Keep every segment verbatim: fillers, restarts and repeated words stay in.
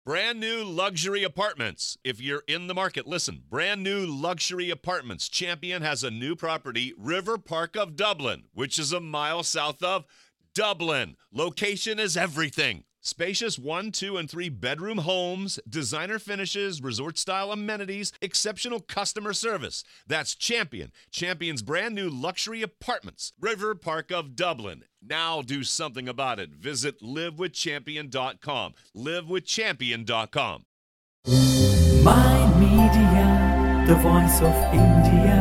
Brand new luxury apartments. If you're in the market, listen. Brand new luxury apartments. Champion has a new property, River Park of Dublin, which is a mile south of Dublin. Location is everything. Spacious one, two, and three bedroom homes, designer finishes, resort-style amenities, exceptional customer service. That's Champion. Champion's brand new luxury apartments, River Park of Dublin. Now do something about it. Visit live with champion dot com. live with champion dot com. My Media, the voice of India.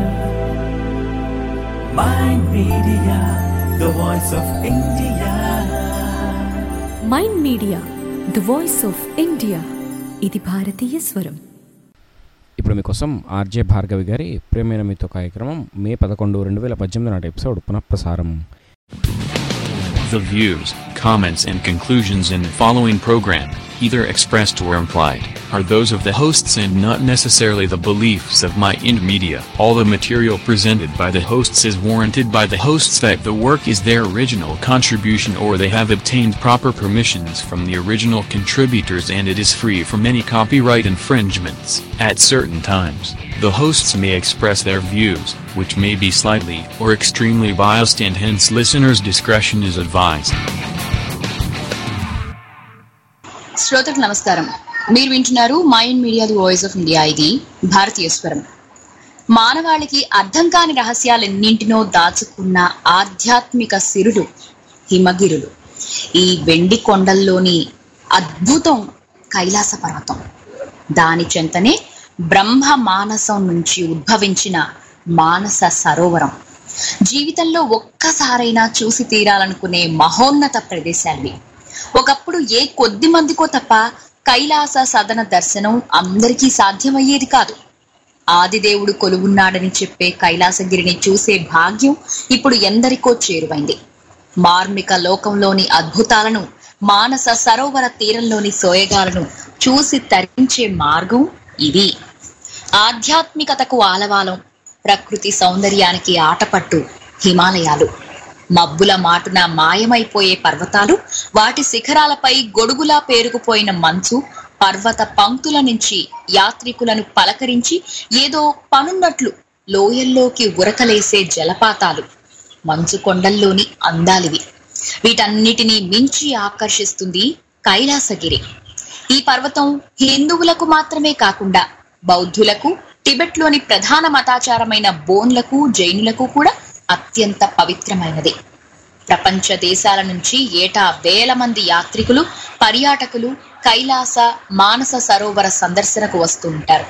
My Media, the voice of India. Mind Media the voice of India. ఇది భారతీయ స్వరం. ఇప్పుడు మీకోసం RJ Bhargavi గారి ప్రేమైన మీతో కార్యక్రమం మే పదకొండు రెండు వేల పద్దెనిమిది నాటి ఎపిసోడ్ పునఃప్రసారం. The views, comments and conclusions in the following program, either expressed or implied, are those of the hosts and not necessarily the beliefs of Mind Media. All the material presented by the hosts is warranted by the hosts that the work is their original contribution or they have obtained proper permissions from the original contributors and it is free from any copyright infringements. At certain times, the hosts may express their views, which may be slightly or extremely biased and hence listeners' discretion is advised. శ్రోతలకు నమస్కారం. మీరు వింటున్నారు Mind Media the voice of India. ఇది భారతీయ స్వరం. మానవాళికి అర్థం కాని రహస్యాలెన్నింటినో దాచుకున్న ఆధ్యాత్మిక సిరులు హిమగిరులు. ఈ వెండి కొండల్లోని అద్భుతం కైలాస పర్వతం. దాని చెంతనే బ్రహ్మ మానసం నుంచి ఉద్భవించిన మానస సరోవరం. జీవితంలో ఒక్కసారైనా చూసి తీరాలనుకునే మహోన్నత ప్రదేశాలు. ఒకప్పుడు ఏ కొద్ది మందికో తప్ప కైలాస సదన దర్శనం అందరికీ సాధ్యమయ్యేది కాదు. ఆదిదేవుడు కొలువున్నాడని చెప్పే కైలాసగిరిని చూసే భాగ్యం ఇప్పుడు ఎందరికో చేరువైంది. మార్మిక లోకంలోని అద్భుతాలను, మానస సరోవర తీరంలోని సోయగాలను చూసి తరించే మార్గం ఇది. ఆధ్యాత్మికతకు ఆలవాలం, ప్రకృతి సౌందర్యానికి ఆటపట్టు హిమాలయాలు. మబ్బుల మాటున మాయమైపోయే పర్వతాలు, వాటి శిఖరాలపై గొడుగులా పేరుకుపోయిన మంచు, పర్వత పంక్తుల నుంచి యాత్రికులను పలకరించి ఏదో పనున్నట్లు లోయల్లోకి ఉరకలేసే జలపాతాలు, మంచు కొండల్లోని అందాలివి. వీటన్నిటినీ మించి ఆకర్షిస్తుంది కైలాసగిరి. ఈ పర్వతం హిందువులకు మాత్రమే కాకుండా బౌద్ధులకు, టిబెట్లోని ప్రధాన మతాచారమైన బోన్లకు, జైనులకు కూడా అత్యంత పవిత్రమైనది. ప్రపంచ దేశాల నుంచి ఏటా వేల మంది యాత్రికులు, పర్యాటకులు కైలాస మానస సరోవర సందర్శనకు వస్తూ ఉంటారు.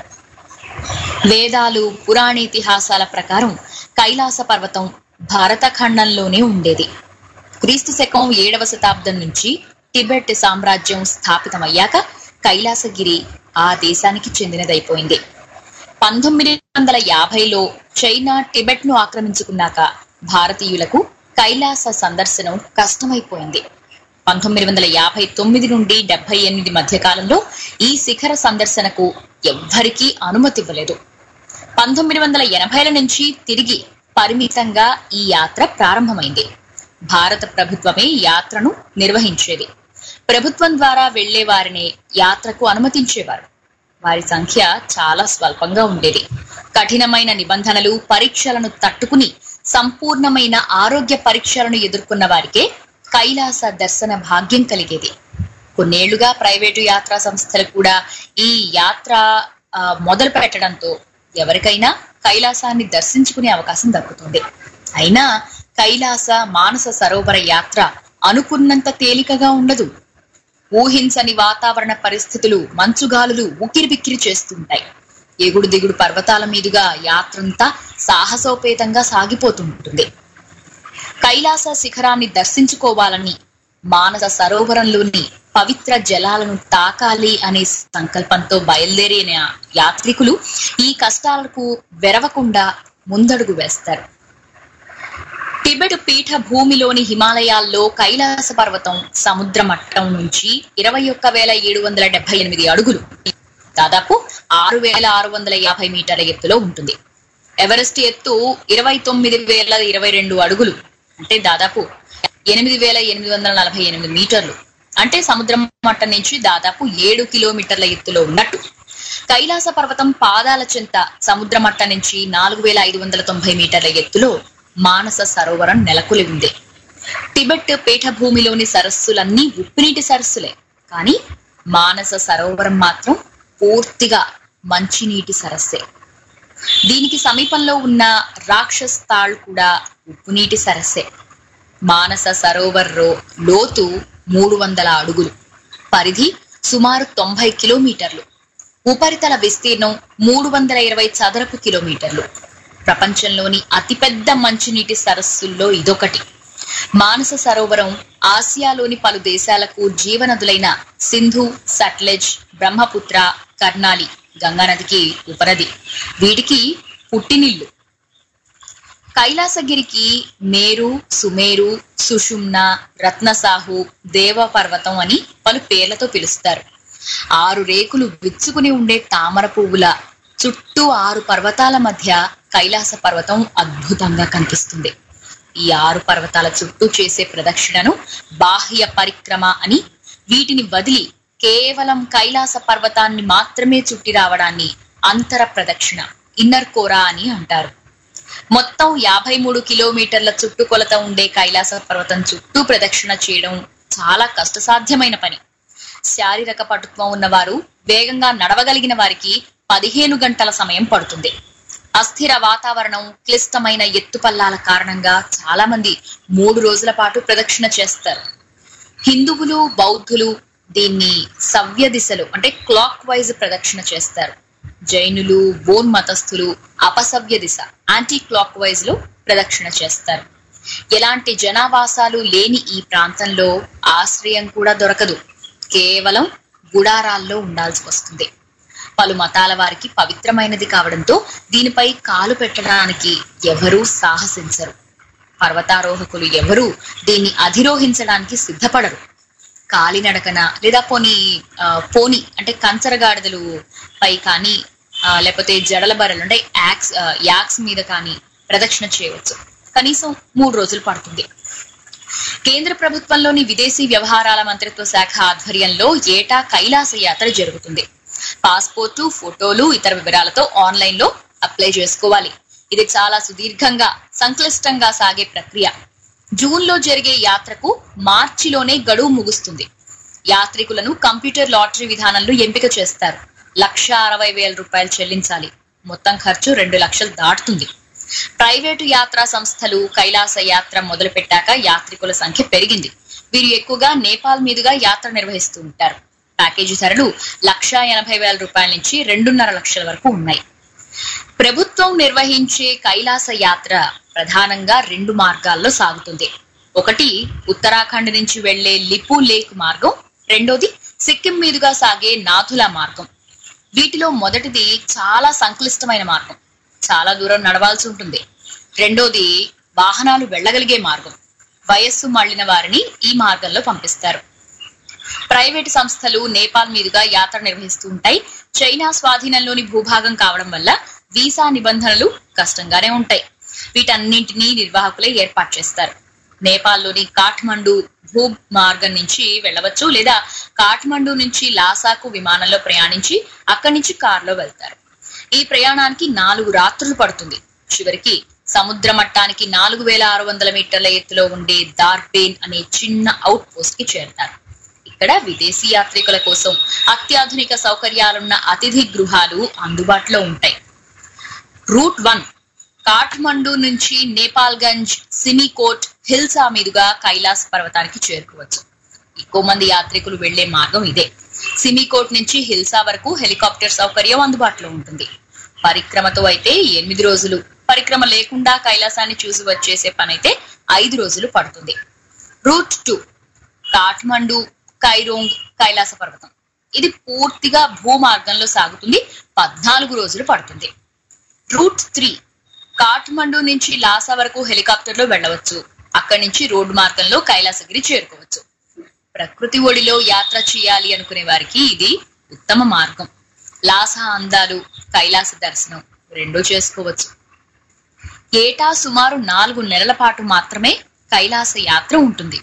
వేదాలు, పురాణేతిహాసాల ప్రకారం కైలాస పర్వతం భారత ఖండంలోనే ఉండేది. క్రీస్తు శకం ఏడవ శతాబ్దం నుంచి టిబెట్ సామ్రాజ్యం స్థాపితమయ్యాక కైలాసగిరి ఆ దేశానికి చెందినదైపోయింది. పంతొమ్మిది వందల యాభైలో చైనా టిబెట్ ను ఆక్రమించుకున్నాక భారతీయులకు కైలాస సందర్శనం కష్టమైపోయింది. పంతొమ్మిది వందల యాభై తొమ్మిది నుండి డెబ్బై ఎనిమిది మధ్య కాలంలో ఈ శిఖర సందర్శనకు ఎవ్వరికీ అనుమతి ఇవ్వలేదు. పంతొమ్మిది వందల ఎనభైల నుంచి తిరిగి పరిమితంగా ఈ యాత్ర ప్రారంభమైంది. భారత ప్రభుత్వమే యాత్రను నిర్వహించేది. ప్రభుత్వం ద్వారా వెళ్లే వారిని యాత్రకు అనుమతించేవారు. వారి సంఖ్య చాలా స్వల్పంగా ఉండేది. కఠినమైన నిబంధనలు, పరీక్షలను తట్టుకుని సంపూర్ణమైన ఆరోగ్య పరీక్షలను ఎదుర్కొన్న వారికే కైలాస దర్శన భాగ్యం కలిగేది. కొన్నేళ్లుగా ప్రైవేటు యాత్రా సంస్థలు కూడా ఈ యాత్ర మొదలు పెట్టడంతో ఎవరికైనా కైలాసాన్ని దర్శించుకునే అవకాశం దక్కుతుంది. అయినా కైలాస మానస సరోవర యాత్ర అనుకున్నంత తేలికగా ఉండదు. ఊహించని వాతావరణ పరిస్థితులు, మంచుగాలులు ఉక్కిరిబిక్కిరి చేస్తుంటాయి. ఎగుడు దిగుడు పర్వతాల మీదుగా యాత్రంతా సాహసోపేతంగా సాగిపోతుంటుంది. కైలాస శిఖరాన్ని దర్శించుకోవాలని, మానస సరోవరంలోని పవిత్ర జలాలను తాకాలి అనే సంకల్పంతో బయలుదేరిన యాత్రికులు ఈ కష్టాలకు వెరవకుండా ముందడుగు వేస్తారు. టిబెట్ పీఠ భూమిలోని హిమాలయాల్లో కైలాస పర్వతం సముద్ర మట్టం నుంచి ఇరవై ఒక్క వేల ఏడు వందల డెబ్బై ఎనిమిది అడుగులు, దాదాపు ఆరు వేల ఆరు వందల యాభై మీటర్ల ఎత్తులో ఉంటుంది. ఎవరెస్ట్ ఎత్తు ఇరవై తొమ్మిది వేల ఇరవై రెండు అడుగులు, అంటే దాదాపు ఎనిమిది వేల ఎనిమిది వందల నలభై ఎనిమిది మీటర్లు. అంటే సముద్రం మట్టం నుంచి దాదాపు ఏడు కిలోమీటర్ల ఎత్తులో ఉన్నట్టు. కైలాస పర్వతం పాదాల చెంత సముద్ర మట్టం నుంచి నాలుగు వేల ఐదు వందల తొంభై మీటర్ల ఎత్తులో మానస సరోవరం నెలకొలి ఉంది. టిబెట్ పీఠభూమిలోని సరస్సులన్నీ ఉప్పునీటి సరస్సులే, కానీ మానస సరోవరం మాత్రం పూర్తిగా మంచినీటి సరస్సే. దీనికి సమీపంలో ఉన్న రాక్షస్ తాళ్ కూడా ఉప్పునీటి సరస్సే. మానస సరోవర్ లోతు మూడు వందల అడుగులు, పరిధి సుమారు తొంభై కిలోమీటర్లు, ఉపరితల విస్తీర్ణం మూడు వందల ఇరవై చదరపు కిలోమీటర్లు. ప్రపంచంలోని అతిపెద్ద మంచినీటి సరస్సుల్లో ఇదొకటి. మానస సరోవరం ఆసియాలోని పలు దేశాలకు జీవనదులైన సింధు, సట్లెజ్, బ్రహ్మపుత్ర, కర్నాలి గంగానదికి ఉపనది. వీటికి పుట్టినిల్లు. కైలాసగిరికి మేరు, సుమేరు, సుషుమ్న, రత్నసాహు, దేవ పర్వతం అని పలు పేర్లతో పిలుస్తారు. ఆరు రేకులు విచ్చుకుని ఉండే తామర పువ్వుల చుట్టూ ఆరు పర్వతాల మధ్య కైలాస పర్వతం అద్భుతంగా కనిపిస్తుంది. ఈ ఆరు పర్వతాల చుట్టూ చేసే ప్రదక్షిణను బాహ్య పరిక్రమ అని, వీటిని వదిలి కేవలం కైలాస పర్వతాన్ని మాత్రమే చుట్టి రావడాన్ని అంతర ప్రదక్షిణ, ఇన్నర్ కోరా అని అంటారు. మొత్తం యాభై మూడు కిలోమీటర్ల చుట్టుకొలత ఉండే కైలాస పర్వతం చుట్టూ ప్రదక్షిణ చేయడం చాలా కష్టసాధ్యమైన పని. శారీరక పటుత్వం ఉన్నవారు, వేగంగా నడవగలిగిన వారికి పదిహేను గంటల సమయం పడుతుంది. అస్థిర వాతావరణం, క్లిష్టమైన ఎత్తుపల్లాల కారణంగా చాలా మంది మూడు రోజుల పాటు ప్రదక్షిణ చేస్తారు. హిందువులు, బౌద్ధులు దీన్ని సవ్య దిశలో అంటే క్లాక్ వైజ్ ప్రదక్షిణ చేస్తారు. జైనులు, బోన్ మతస్థులు అపసవ్య దిశ యాంటీ క్లాక్ వైజ్ లో ప్రదక్షిణ చేస్తారు. ఎలాంటి జనావాసాలు లేని ఈ ప్రాంతంలో ఆశ్రయం కూడా దొరకదు. కేవలం గుడారాల్లో ఉండాల్సి వస్తుంది. పలు మతాల వారికి పవిత్రమైనది కావడంతో దీనిపై కాలు పెట్టడానికి ఎవరూ సాహసించరు. పర్వతారోహకులు ఎవరూ దీన్ని అధిరోహించడానికి సిద్ధపడరు. కాలినడకన లేదా పోనీ పోని అంటే కంచరగాడిదలు పై కానీ లేకపోతే జడల బర్రెలు అంటే యాక్స్ యాక్స్ మీద కానీ ప్రదక్షిణ చేయవచ్చు. కనీసం మూడు రోజులు పడుతుంది. కేంద్ర ప్రభుత్వంలోని విదేశీ వ్యవహారాల మంత్రిత్వ శాఖ ఆధ్వర్యంలో ఏటా కైలాస యాత్ర జరుగుతుంది. పాస్పోర్టు, ఫోటోలు, ఇతర వివరాలతో ఆన్లైన్ లో అప్లై చేసుకోవాలి. ఇది చాలా సుదీర్ఘంగా, సంక్లిష్టంగా సాగే ప్రక్రియ. జూన్ లో జరిగే యాత్రకు మార్చిలోనే గడువు ముగుస్తుంది. యాత్రికులను కంప్యూటర్ లాటరీ విధానంలో ఎంపిక చేస్తారు. లక్ష అరవై వేల రూపాయలు చెల్లించాలి. మొత్తం ఖర్చు రెండు లక్షలు దాటుతుంది. ప్రైవేటు యాత్రా సంస్థలు కైలాస యాత్ర మొదలు పెట్టాక యాత్రికుల సంఖ్య పెరిగింది. వీరు ఎక్కువగా నేపాల్ మీదుగా యాత్ర నిర్వహిస్తూ ఉంటారు. ప్యాకేజీ ధరలు లక్ష ఎనభై వేల రూపాయల నుంచి రెండున్నర లక్షల వరకు ఉన్నాయి. ప్రభుత్వం నిర్వహించే కైలాస యాత్ర ప్రధానంగా రెండు మార్గాల్లో సాగుతుంది. ఒకటి ఉత్తరాఖండ్ నుంచి వెళ్లే లిపు లేక్ మార్గం, రెండోది సిక్కిం మీదుగా సాగే నాథులా మార్గం. వీటిలో మొదటిది చాలా సంక్లిష్టమైన మార్గం, చాలా దూరం నడవాల్సి ఉంటుంది. రెండోది వాహనాలు వెళ్లగలిగే మార్గం. వయస్సు మళ్లిన వారిని ఈ మార్గంలో పంపిస్తారు. ప్రైవేటు సంస్థలు నేపాల్ మీదుగా యాత్ర నిర్వహిస్తూ ఉంటాయి. చైనా స్వాధీనంలోని భూభాగం కావడం వల్ల వీసా నిబంధనలు కష్టంగానే ఉంటాయి. వీటన్నింటినీ నిర్వాహకులే ఏర్పాటు చేస్తారు. నేపాల్లోని కాఠ్మండు భూ మార్గం నుంచి వెళ్లవచ్చు, లేదా కాఠ్మండు నుంచి లాసాకు విమానంలో ప్రయాణించి అక్కడి నుంచి కారులో వెళ్తారు. ఈ ప్రయాణానికి నాలుగు రాత్రులు పడుతుంది. చివరికి సముద్ర మట్టానికి నాలుగు వేల ఆరు వందల మీటర్ల ఎత్తులో ఉండే దార్బేన్ అనే చిన్న అవుట్ పోస్ట్ కి చేరతారు. ఇక్కడ విదేశీ యాత్రికుల కోసం అత్యాధునిక సౌకర్యాలున్న అతిథి గృహాలు అందుబాటులో ఉంటాయి. రూట్ వన్ కాఠ్మండు నుంచి నేపాల్గంజ్, సిమికోట్, హిల్సా మీదుగా కైలాస్ పర్వతానికి చేరుకోవచ్చు. ఎక్కువ మంది యాత్రికులు వెళ్లే మార్గం ఇదే. సిమికోట్ నుంచి హిల్సా వరకు హెలికాప్టర్ సౌకర్యం అందుబాటులో ఉంటుంది. పరిక్రమతో అయితే ఎనిమిది రోజులు, పరిక్రమ లేకుండా కైలాసాన్ని చూసి వచ్చేసే పనైతే ఐదు రోజులు పడుతుంది. Route to Kathmandu, Kyirong, Kailasa పర్వతం. ఇది పూర్తిగా భూ మార్గంలో సాగుతుంది. పద్నాలుగు రోజులు పడుతుంది. రూట్ త్రీ కాఠ్మండు నుంచి లాసా వరకు హెలికాప్టర్ లో వెళ్లవచ్చు. అక్కడి నుంచి రోడ్డు మార్గంలో కైలాసగిరి చేరుకోవచ్చు. ప్రకృతి ఒడిలో యాత్ర చేయాలి అనుకునే వారికి ఇది ఉత్తమ మార్గం. లాసా అందాలు, కైలాస దర్శనం రెండూ చేసుకోవచ్చు. ఏటా సుమారు నాలుగు నెలల పాటు మాత్రమే కైలాస యాత్ర ఉంటుంది.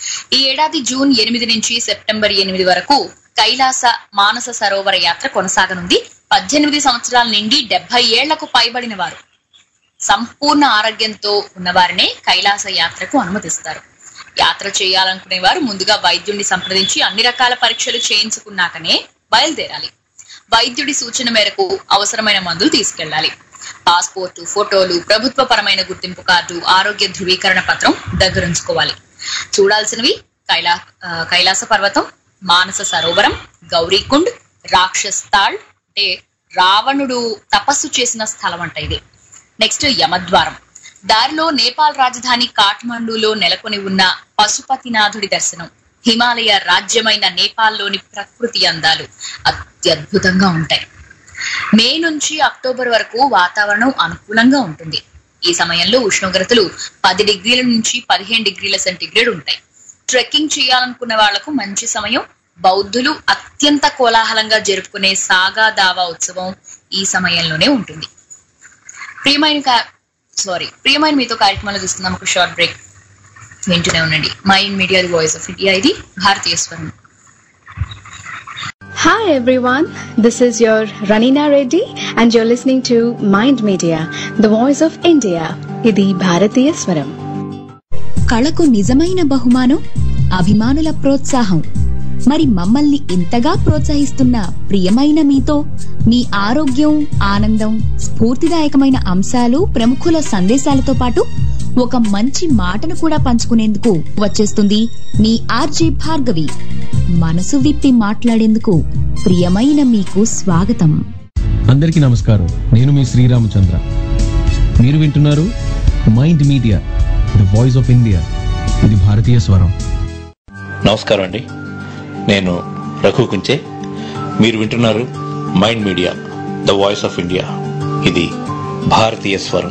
ఈ ఏడాది జూన్ ఎనిమిది నుంచి సెప్టెంబర్ ఎనిమిది వరకు కైలాస మానస సరోవర యాత్ర కొనసాగనుంది. పద్దెనిమిది సంవత్సరాల నుండి డెబ్బై ఏళ్లకు పైబడిన వారు, సంపూర్ణ ఆరోగ్యంతో ఉన్నవారినే కైలాస యాత్రకు అనుమతిస్తారు. యాత్ర చేయాలనుకునే వారు ముందుగా వైద్యుడిని సంప్రదించి అన్ని రకాల పరీక్షలు చేయించుకున్నాకనే బయలుదేరాలి. వైద్యుడి సూచన మేరకు అవసరమైన మందులు తీసుకెళ్లాలి. పాస్పోర్టు, ఫోటోలు, ప్రభుత్వ పరమైన గుర్తింపు కార్డు, ఆరోగ్య ధృవీకరణ పత్రం దగ్గరుంచుకోవాలి. చూడాల్సినవి కైలా కైలాస పర్వతం, మానస సరోవరం, గౌరీకుండ్, రాక్షస్ తాళ్ అంటే రావణుడు తపస్సు చేసిన స్థలం అంట ఇది. నెక్స్ట్ యమద్వారం. దారిలో నేపాల్ రాజధాని కాఠ్మండూలో నెలకొని ఉన్న పశుపతినాథుడి దర్శనం. హిమాలయ రాజ్యమైన నేపాల్లోని ప్రకృతి అందాలు అత్యద్భుతంగా ఉంటాయి. మే నుంచి అక్టోబర్ వరకు వాతావరణం అనుకూలంగా ఉంటుంది. ఈ సమయంలో ఉష్ణోగ్రతలు పది డిగ్రీల నుంచి పదిహేను డిగ్రీల సెంటీగ్రేడ్ ఉంటాయి. ట్రెక్కింగ్ చేయాలనుకున్న వాళ్లకు మంచి సమయం. బౌద్ధులు అత్యంత కోలాహలంగా జరుపుకునే సాగా దావా ఉత్సవం ఈ సమయంలోనే ఉంటుంది. ప్రియమైన సారీ ప్రియమైన మీతో కార్యక్రమాలు చూస్తున్నాం. ఒక షార్ట్ బ్రేక్ వింటూనే ఉండండి. Mind Media, the voice of India. ఇది భారతీయ స్వరం. Hi everyone, this is your Ranina Reddy and you're listening to Mind Media, the voice of India. ఇది భారతీయ స్వరం. కళకు నిజమైన బహుమానం అభిమానుల ప్రోత్సాహం. మరి మమ్మల్ని ఇంతగా ప్రోత్సహిస్తున్న ప్రియమైన మీతో మీ ఆరోగ్యం, ఆనందం, స్ఫూర్తిదాయకమైన అంశాలు, ప్రముఖుల సందేశాలతో పాటు ఒక మంచి మాటను కూడా పంచుకునేందుకు వచ్చేస్తుంది మీ ఆర్జే భార్గవి. మనసు విప్పి మాట్లాడేందుకు ప్రియమైన మీకు స్వాగతం. అందరికీ నమస్కారం. నేను మీ శ్రీరామచంద్ర. మీరు వింటున్నారు Mind Media, the voice of India. ఇది భారతీయ స్వరం. నమస్కారం అండి, నేను రఘు కుంచే. మీరు వింటున్నారు Mind Media, the voice of India. ఇది భారతీయ స్వరం.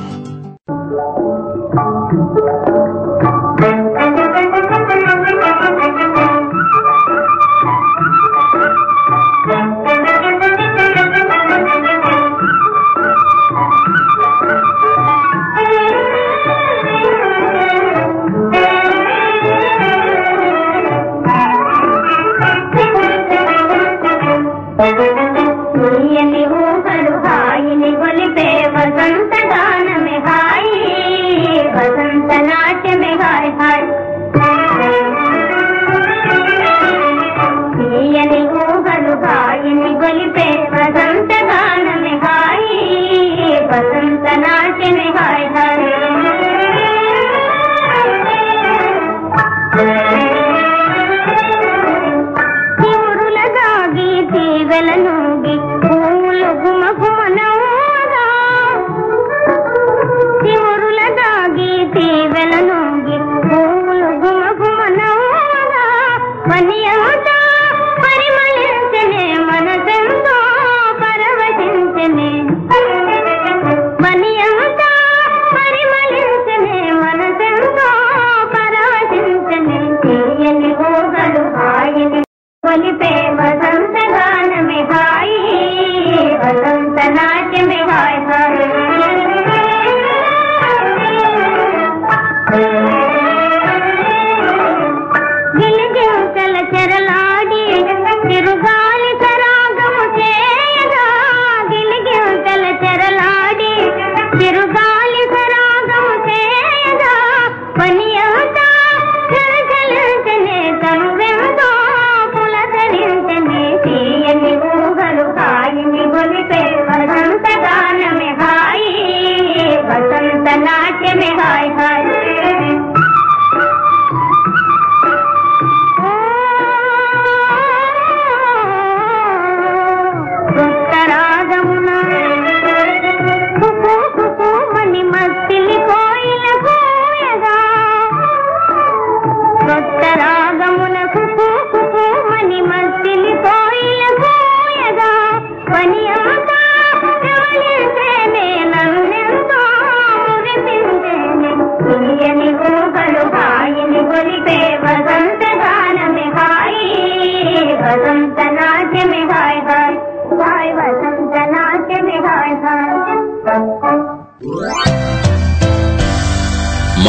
Thank you.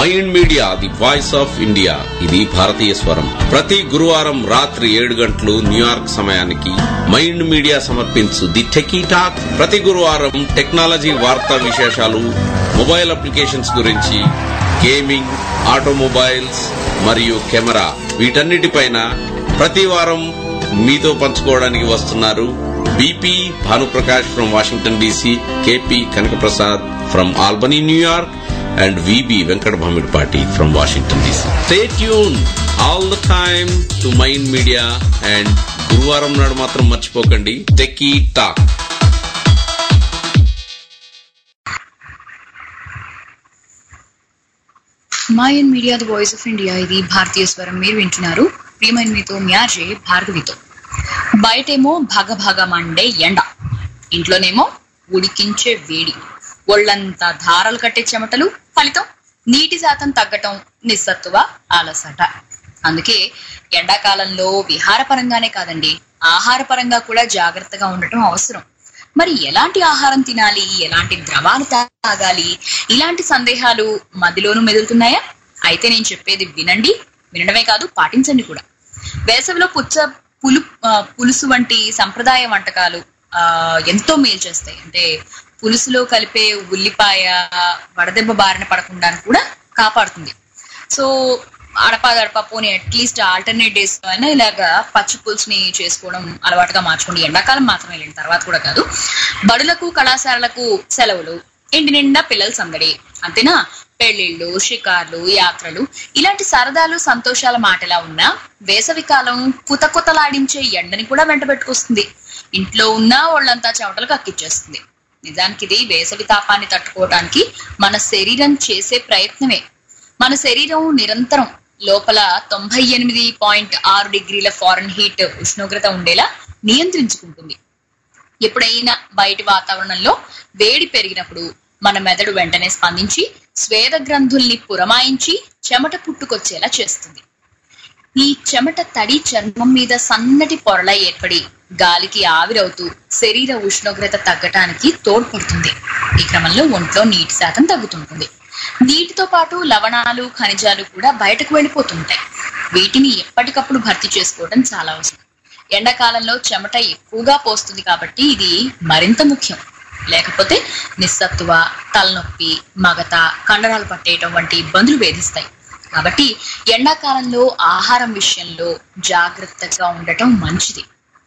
Mind Media the voice of India ఇది భారతీయ స్వరం. ప్రతి గురువారం రాత్రి ఏడు గంటలు న్యూయార్క్ సమయానికి మైండ్ మీడియా సమర్పించు ది టెకీ టాక్. ప్రతి గురువారం టెక్నాలజీ వార్తా విశేషాలు, మొబైల్ అప్లికేషన్స్ గురించి, గేమింగ్, ఆటోమొబైల్స్ మరియు కెమెరా వీటన్నిటిపైన ప్రతి వారం మీతో పంచుకోవడానికి వస్తున్నారు BP Bhanuprakash from Washington DC, KP Kanakaprasad from Albany New York, and V B Venkat Bhamidpati from Washington D C. Stay tuned all the time to Mind Media and Guruvaram nadu matram marchipokandi Techie Talk. Mind Media the voice of India ఇది భారతీయ స్వరం మీరు వింటున్నారు. ప్రియమైన మీతో మ్యాజే భార్గవితో. బయటేమో భగ భగ Monday ఎండ, ఇంట్లోనేమో ఉడికించే వేడి, ఒళ్ళంతా ధారలు కట్టే చెమటలు, ఫలితం నీటి శాతం తగ్గటం, నిస్సత్తువ, అలసట. అందుకే ఎండాకాలంలో విహారపరంగానే కాదండి, ఆహారపరంగా కూడా జాగ్రత్తగా ఉండటం అవసరం. మరి ఎలాంటి ఆహారం తినాలి, ఎలాంటి ద్రవాలు తాగాలి, ఇలాంటి సందేహాలు మదిలోనూ మెదులుతున్నాయా? అయితే నేను చెప్పేది వినండి, వినడమే కాదు పాటించండి కూడా. వేసవిలో పుచ్చ పులు పులుసు వంటి సంప్రదాయ వంటకాలు ఆ ఎంతో మేలు చేస్తాయి. అంటే పులుసులో కలిపే ఉల్లిపాయ వడదెబ్బ బారిన పడకుండా కూడా కాపాడుతుంది. సో అడపా దడప పోనీ అట్లీస్ట్ ఆల్టర్నేట్ డేస్ అయినా ఇలాగా పచ్చి పులుసుని చేసుకోవడం అలవాటుగా మార్చుకోండి. ఎండాకాలం మాత్రమే లేని తర్వాత కూడా కాదు. బడులకు కళాశాలలకు సెలవులు, ఇంటి నిండా పిల్లల సందడి, అంతేనా? పెళ్లిళ్ళు, షికార్లు, యాత్రలు, ఇలాంటి సరదాలు సంతోషాల మాటలా ఉన్నా వేసవి కాలం కుత కుతలాడించే ఎండని కూడా వెంట పెట్టుకొస్తుంది. ఇంట్లో ఉన్నా వాళ్ళంతా చెమటలు కక్కిచ్చేస్తుంది. నిజానికి ఇది వేసవి తాపాన్ని తట్టుకోవడానికి మన శరీరం చేసే ప్రయత్నమే. మన శరీరం నిరంతరం లోపల తొంభై ఎనిమిది పాయింట్ ఆరు డిగ్రీల ఫారెన్ హీట్ ఉష్ణోగ్రత ఉండేలా నియంత్రించుకుంటుంది. ఎప్పుడైనా బయటి వాతావరణంలో వేడి పెరిగినప్పుడు మన మెదడు వెంటనే స్పందించి స్వేద గ్రంథుల్ని పురమాయించి చెమట పుట్టుకొచ్చేలా చేస్తుంది. ఈ చెమట తడి చర్మం మీద సన్నటి పొరల ఏర్పడి గాలికి ఆవిరవుతూ శరీర ఉష్ణోగ్రత తగ్గటానికి తోడ్పడుతుంది. ఈ క్రమంలో ఒంట్లో నీటి శాతం తగ్గుతుంటుంది. నీటితో పాటు లవణాలు, ఖనిజాలు కూడా బయటకు వెళ్ళిపోతుంటాయి. వీటిని ఎప్పటికప్పుడు భర్తీ చేసుకోవడం చాలా అవసరం. ఎండాకాలంలో చెమట ఎక్కువగా పోస్తుంది కాబట్టి ఇది మరింత ముఖ్యం. లేకపోతే నిస్సత్తువ, తలనొప్పి, మగత, కండరాలు పట్టేయటం వంటి ఇబ్బందులు వేధిస్తాయి. కాబట్టి ఎండాకాలంలో ఆహారం విషయంలో జాగ్రత్తగా ఉండటం మంచిది.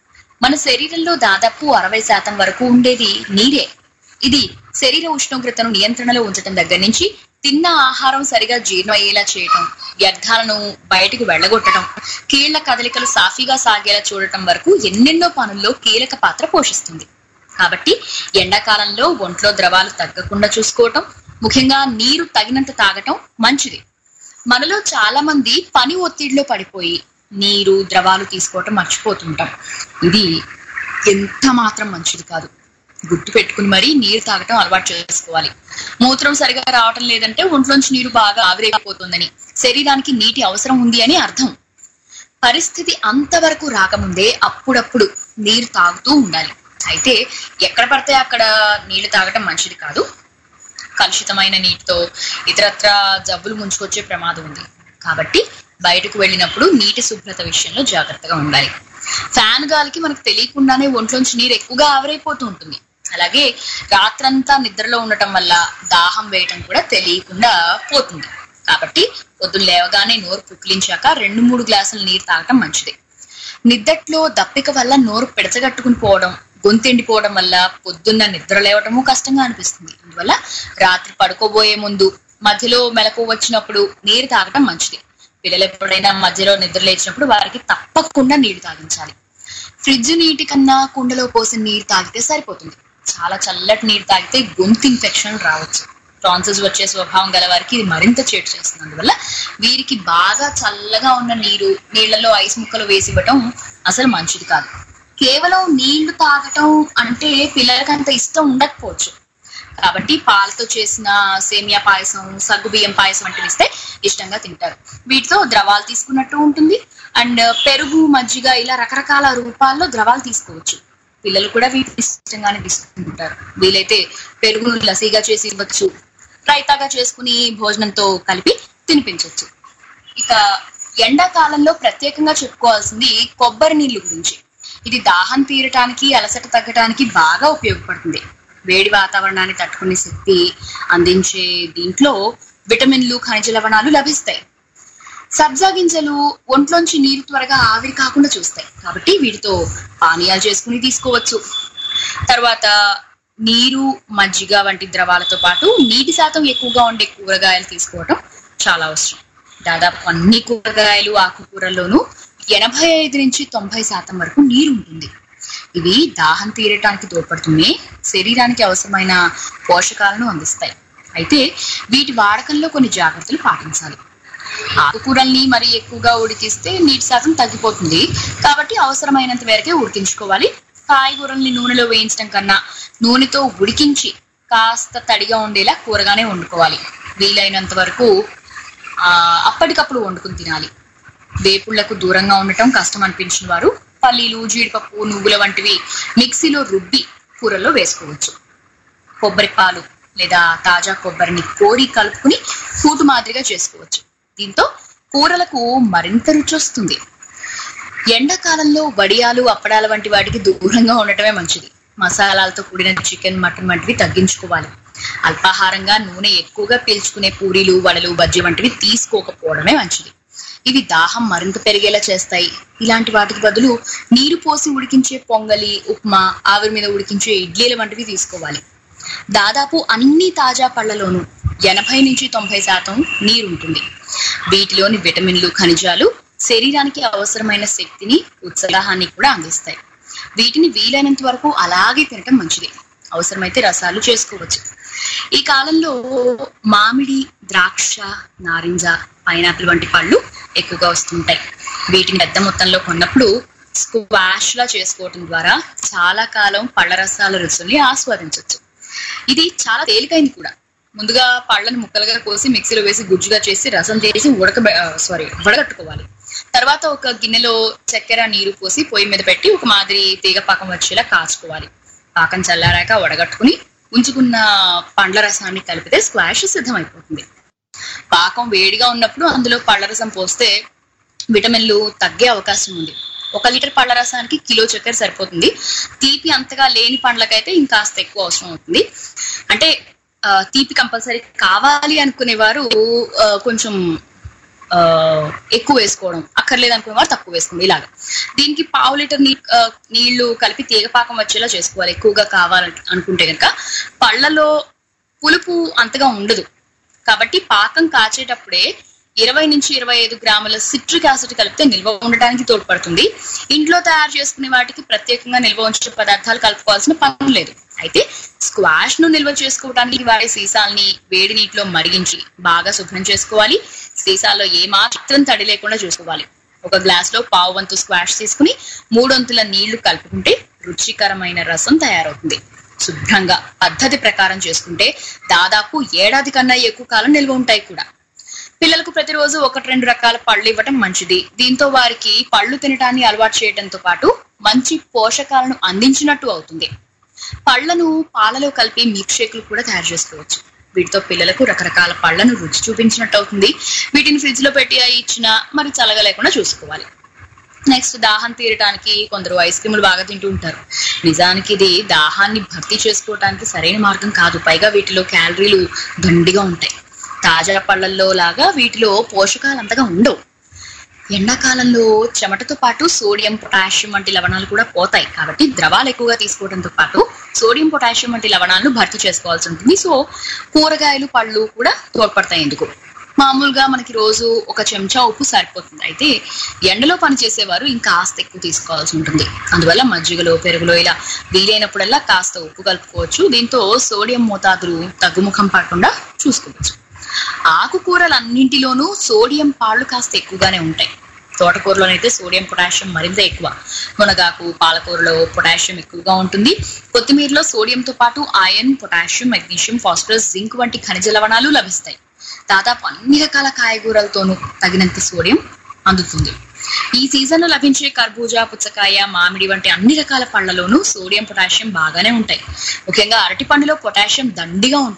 మన శరీరంలో దాదాపు అరవై శాతం వరకు ఉండేది నీరే. ఇది శరీర ఉష్ణోగ్రతను నియంత్రణలో ఉంచడం దగ్గర నుంచి తిన్న ఆహారం సరిగా జీర్ణం అయ్యేలా చేయటం, వ్యర్థాలను బయటకు వెళ్ళగొట్టడం, కీళ్ల కదలికలు సాఫీగా సాగేలా చూడటం వరకు ఎన్నెన్నో పనుల్లో కీలక పాత్ర పోషిస్తుంది. కాబట్టి ఎండాకాలంలో ఒంట్లో ద్రవాలు తగ్గకుండా చూసుకోవటం, ముఖ్యంగా నీరు తగినంత తాగటం మంచిది. మనలో చాలా మంది పని ఒత్తిడిలో పడిపోయి నీరు, ద్రవాలు తీసుకోవటం మర్చిపోతుంటాం. ఇది ఎంత మాత్రం మంచిది కాదు. గుర్తు పెట్టుకుని మరీ నీరు తాగటం అలవాటు చేసుకోవాలి. మూత్రం సరిగా రావటం లేదంటే ఒంట్లోంచి నీరు బాగా ఆవిరైపోతుందని, శరీరానికి నీటి అవసరం ఉంది అని అర్థం. పరిస్థితి అంతవరకు రాకముందే అప్పుడప్పుడు నీరు తాగుతూ ఉండాలి. అయితే ఎక్కడ పడితే అక్కడ నీళ్లు తాగటం మంచిది కాదు. కలుషితమైన నీటితో ఇతరత్ర జబ్బులు ముంచుకొచ్చే ప్రమాదం ఉంది. కాబట్టి బయటకు వెళ్ళినప్పుడు నీటి శుభ్రత విషయంలో జాగ్రత్తగా ఉండాలి. ఫ్యాన్ గాలికి మనకు తెలియకుండానే ఒంట్లోంచి నీరు ఎక్కువగా ఆవిరైపోతూ ఉంటుంది. అలాగే రాత్రంతా నిద్రలో ఉండటం వల్ల దాహం వేయటం కూడా తెలియకుండా పోతుంది. కాబట్టి పొద్దున్న లేవగానే నోరు పుక్కిలించాక రెండు మూడు గ్లాసుల నీరు తాగటం మంచిది. నిద్దట్లో దప్పిక వల్ల నోరు పెడచగట్టుకుని పోవడం, గొంతెండిపోవడం వల్ల పొద్దున్న నిద్ర లేవటము కష్టంగా అనిపిస్తుంది. అందువల్ల రాత్రి పడుకోబోయే ముందు మధ్యలో మెలకు వచ్చినప్పుడు నీరు తాగటం మంచిది. పిల్లలు ఎప్పుడైనా మధ్యలో నిద్ర లేచినప్పుడు వారికి తప్పకుండా నీరు తాగించాలి. ఫ్రిడ్జ్ నీటి కన్నా కుండలో పోసిన నీరు తాగితే సరిపోతుంది. చాలా చల్లటి నీరు తాగితే గొంతు ఇన్ఫెక్షన్ రావచ్చు. టాన్సిల్స్ వచ్చే స్వభావం గల వారికి ఇది మరింత చేటు చేస్తుంది. అందువల్ల వీరికి బాగా చల్లగా ఉన్న నీరు, నీళ్లలో ఐస్ ముక్కలు వేసి ఇవ్వటం అసలు మంచిది కాదు. కేవలం నీళ్లు తాగటం అంటే పిల్లలకి అంత ఇష్టం ఉండకపోవచ్చు. కాబట్టి పాలతో చేసిన సేమియా పాయసం, సగ్గు బియ్యం పాయసం వంటివి ఇస్తే ఇష్టంగా తింటారు. వీటితో ద్రవాలు తీసుకున్నట్టు ఉంటుంది. అండ్ పెరుగు, మజ్జిగ ఇలా రకరకాల రూపాల్లో ద్రవాలు తీసుకోవచ్చు. పిల్లలు కూడా వీటిని ఇష్టంగానే తీసుకుంటారు. వీలైతే పెరుగును లసీగా చేసి ఇవ్వచ్చు. రైతాగా చేసుకుని భోజనంతో కలిపి తినిపించవచ్చు. ఇక ఎండాకాలంలో ప్రత్యేకంగా చెప్పుకోవాల్సింది కొబ్బరి నీళ్లు గురించి. ఇది దాహం తీరటానికి, అలసట తగ్గటానికి బాగా ఉపయోగపడుతుంది. వేడి వాతావరణాన్ని తట్టుకునే శక్తి అందించే దీంట్లో విటమిన్లు, ఖనిజ లవణాలు లభిస్తాయి. సబ్జా గింజలు ఒంట్లోంచి నీరు త్వరగా ఆవిరి కాకుండా చూస్తాయి, కాబట్టి వీటితో పానీయాలు చేసుకుని తీసుకోవచ్చు. తర్వాత నీరు, మజ్జిగ వంటి ద్రవాలతో పాటు నీటి శాతం ఎక్కువగా ఉండే కూరగాయలు తీసుకోవటం చాలా అవసరం. దాదాపు అన్ని కూరగాయలు, ఆకుకూరల్లోనూ ఎనభై ఐదు నుంచి తొంభై శాతం వరకు నీరు ఉంటుంది. ఇవి దాహం తీరటానికి తోడ్పడుతూనే శరీరానికి అవసరమైన పోషకాలను అందిస్తాయి. అయితే వీటి వాడకంలో కొన్ని జాగ్రత్తలు పాటించాలి. ఆకుకూరల్ని మరి ఎక్కువగా ఉడికిస్తే నీటి శాతం తగ్గిపోతుంది, కాబట్టి అవసరమైనంత మేరకే ఉడికించుకోవాలి. కాయగూరల్ని నూనెలో వేయించడం కన్నా నూనెతో ఉడికించి కాస్త తడిగా ఉండేలా కూరగానే వండుకోవాలి. వీలైనంత వరకు ఆ అప్పటికప్పుడు వండుకుని తినాలి. వేపుళ్లకు దూరంగా ఉండటం కష్టం అనిపించిన వారు పల్లీలు, జీడిపప్పు, నువ్వుల వంటివి మిక్సీలో రుబ్బి కూరల్లో వేసుకోవచ్చు. కొబ్బరి పాలు లేదా తాజా కొబ్బరిని కోరి కలుపుకుని కూటు మాదిరిగా చేసుకోవచ్చు. దీంతో కూరలకు మరింత రుచి వస్తుంది. ఎండాకాలంలో వడియాలు, అప్పడాల వంటి వాటికి దూరంగా ఉండటమే మంచిది. మసాలాలతో కూడిన చికెన్, మటన్ వంటివి తగ్గించుకోవాలి. అల్పాహారంగా నూనె ఎక్కువగా పీల్చుకునే పూరీలు, వడలు, బజ్జీ వంటివి తీసుకోకపోవడమే మంచిది. ఇవి దాహం మరింత పెరిగేలా చేస్తాయి. ఇలాంటి వాటికి బదులు నీరు పోసి ఉడికించే పొంగలి, ఉప్మా, ఆవిరి మీద ఉడికించే ఇడ్లీల వంటివి తీసుకోవాలి. దాదాపు అన్ని తాజా పళ్లలోనూ ఎనభై నుంచి తొంభై శాతం నీరుంటుంది. వీటిలోని విటమిన్లు, ఖనిజాలు శరీరానికి అవసరమైన శక్తిని, ఉత్సాహాన్ని కూడా అందిస్తాయి. వీటిని వీలైనంత వరకు అలాగే తినటం మంచిది. అవసరమైతే రసాలు చేసుకోవచ్చు. ఈ కాలంలో మామిడి, ద్రాక్ష, నారింజ, పైనాపిల్ వంటి పళ్ళు ఎక్కువగా వస్తుంటాయి. వీటిని పెద్ద మొత్తంలో కొన్నప్పుడు స్క్వాష్ లా చేసుకోవటం ద్వారా చాలా కాలం పళ్ళ రసాల రుచుల్ని ఆస్వాదించవచ్చు. ఇది చాలా తేలికైంది కూడా. ముందుగా పళ్ళను ముక్కలుగా కోసి మిక్సీలో వేసి గుజ్జుగా చేసి రసం తీసి ఉడక సారీ వడగట్టుకోవాలి. తర్వాత ఒక గిన్నెలో చక్కెర, నీరు పోసి పొయ్యి మీద పెట్టి ఒక మాదిరి తీగ పాకం వచ్చేలా కాచుకోవాలి. పాకం చల్లారాక వడగట్టుకుని ఉంచుకున్న పండ్ల రసాన్ని కలిపితే స్క్వాష్ సిద్ధమైపోతుంది. పాకం వేడిగా ఉన్నప్పుడు అందులో పళ్ళ రసం పోస్తే విటమిన్లు తగ్గే అవకాశం ఉంది. ఒక లీటర్ పళ్ళ రసానికి కిలో చక్కెర సరిపోతుంది. తీపి అంతగా లేని పండ్లకైతే ఇంకాస్త ఎక్కువ అవసరం అవుతుంది. అంటే తీపి కంపల్సరీ కావాలి అనుకునేవారు కొంచెం ఆ ఎక్కువ వేసుకోవడం, అక్కర్లేదు అనుకునేవారు తక్కువ వేసుకోండి. ఇలాగా దీనికి పావు లీటర్ నీ నీళ్లు కలిపి తీగపాకం వచ్చేలా చేసుకోవాలి. ఎక్కువగా కావాలని అనుకుంటే కనుక పళ్ళలో పులుపు అంతగా ఉండదు, కాబట్టి పాకం కాచేటప్పుడే ఇరవై నుంచి ఇరవై ఐదు గ్రాముల సిట్రిక్ యాసిడ్ కలిపితే నిల్వ ఉండడానికి తోడ్పడుతుంది. ఇంట్లో తయారు చేసుకునే వాటికి ప్రత్యేకంగా నిల్వ ఉంచే పదార్థాలు కలుపుకోవాల్సిన పని లేదు. అయితే స్క్వాష్ ను నిల్వ చేసుకోవడానికి వాడే సీసాల్ని వేడి నీటిలో మరిగించి బాగా శుభ్రం చేసుకోవాలి. సీసాల్లో ఏ మాత్రం తడి లేకుండా చూసుకోవాలి. ఒక గ్లాస్ లో పావు వంతు స్క్వాష్ తీసుకుని మూడొంతుల నీళ్లు కలుపుకుంటే రుచికరమైన రసం తయారవుతుంది. శుభ్రంగా పద్ధతి ప్రకారం చేసుకుంటే దాదాపు ఏడాది కన్నా ఎక్కువ కాలం నిల్వ ఉంటాయి కూడా. పిల్లలకు ప్రతిరోజు ఒకటి రెండు రకాల పళ్ళు ఇవ్వటం మంచిది. దీంతో వారికి పళ్ళు తినటాన్ని అలవాటు చేయడంతో పాటు మంచి పోషకాలను అందించినట్టు అవుతుంది. పళ్లను పాలలో కలిపి మిల్క్ షేక్లు కూడా తయారు చేసుకోవచ్చు. వీటితో పిల్లలకు రకరకాల పళ్లను రుచి చూపించినట్టు అవుతుంది. వీటిని ఫ్రిడ్జ్ లో పెట్టి ఇచ్చినా మరి చల్లగా లేకుండా చూసుకోవాలి. నెక్స్ట్, దాహం తీరటానికి కొందరు ఐస్ క్రీములు బాగా తింటూ ఉంటారు. నిజానికి ఇది దాహాన్ని భర్తీ చేసుకోవటానికి సరైన మార్గం కాదు. పైగా వీటిలో క్యాలరీలు దండిగా ఉంటాయి. తాజా పళ్లల్లో లాగా వీటిలో పోషకాలు అంతగా ఉండవు. ఎండాకాలంలో చెమటతో పాటు సోడియం, పొటాషియం వంటి లవణాలు కూడా పోతాయి. కాబట్టి ద్రవాలు ఎక్కువగా తీసుకోవడంతో పాటు సోడియం, పొటాషియం వంటి లవణాలను భర్తీ చేసుకోవాల్సి ఉంటుంది. సో కూరగాయలు, పళ్ళు కూడా తోడ్పడతాయి. ఎందుకు మామూలుగా మనకి రోజు ఒక చెంచా ఉప్పు సరిపోతుంది. అయితే ఎండలో పనిచేసేవారు ఇంకా కాస్త ఎక్కువ తీసుకోవాల్సి ఉంటుంది. అందువల్ల మజ్జిగలో, పెరుగులో ఇలా వీలైనప్పుడల్లా కాస్త ఉప్పు కలుపుకోవచ్చు. దీంతో సోడియం మోతాదులు తగ్గుముఖం పడకుండా చూసుకోవచ్చు. ఆకుకూరలన్నింటిలోనూ సోడియం పాళ్ళు కాస్త ఎక్కువగానే ఉంటాయి. తోటకూరలోనైతే సోడియం, పొటాషియం మరింత ఎక్కువ. మునగాకు, పాలకూరలో పొటాషియం ఎక్కువగా ఉంటుంది. కొత్తిమీరలో సోడియంతో పాటు iron, potassium, magnesium, phosphorus, zinc వంటి ఖనిజ లవణాలు లభిస్తాయి. దాదాపు అన్ని రకాల కాయగూరలతోనూ తగినంత సోడియం అందుతుంది. ఈ సీజన్ లో లభించే కర్బూజా, పుచ్చకాయ, మామిడి వంటి అన్ని రకాల పళ్లలోనూ సోడియం, పొటాషియం బాగానే ఉంటాయి. ముఖ్యంగా అరటి పండులో పొటాషియం దండిగా ఉంటుంది.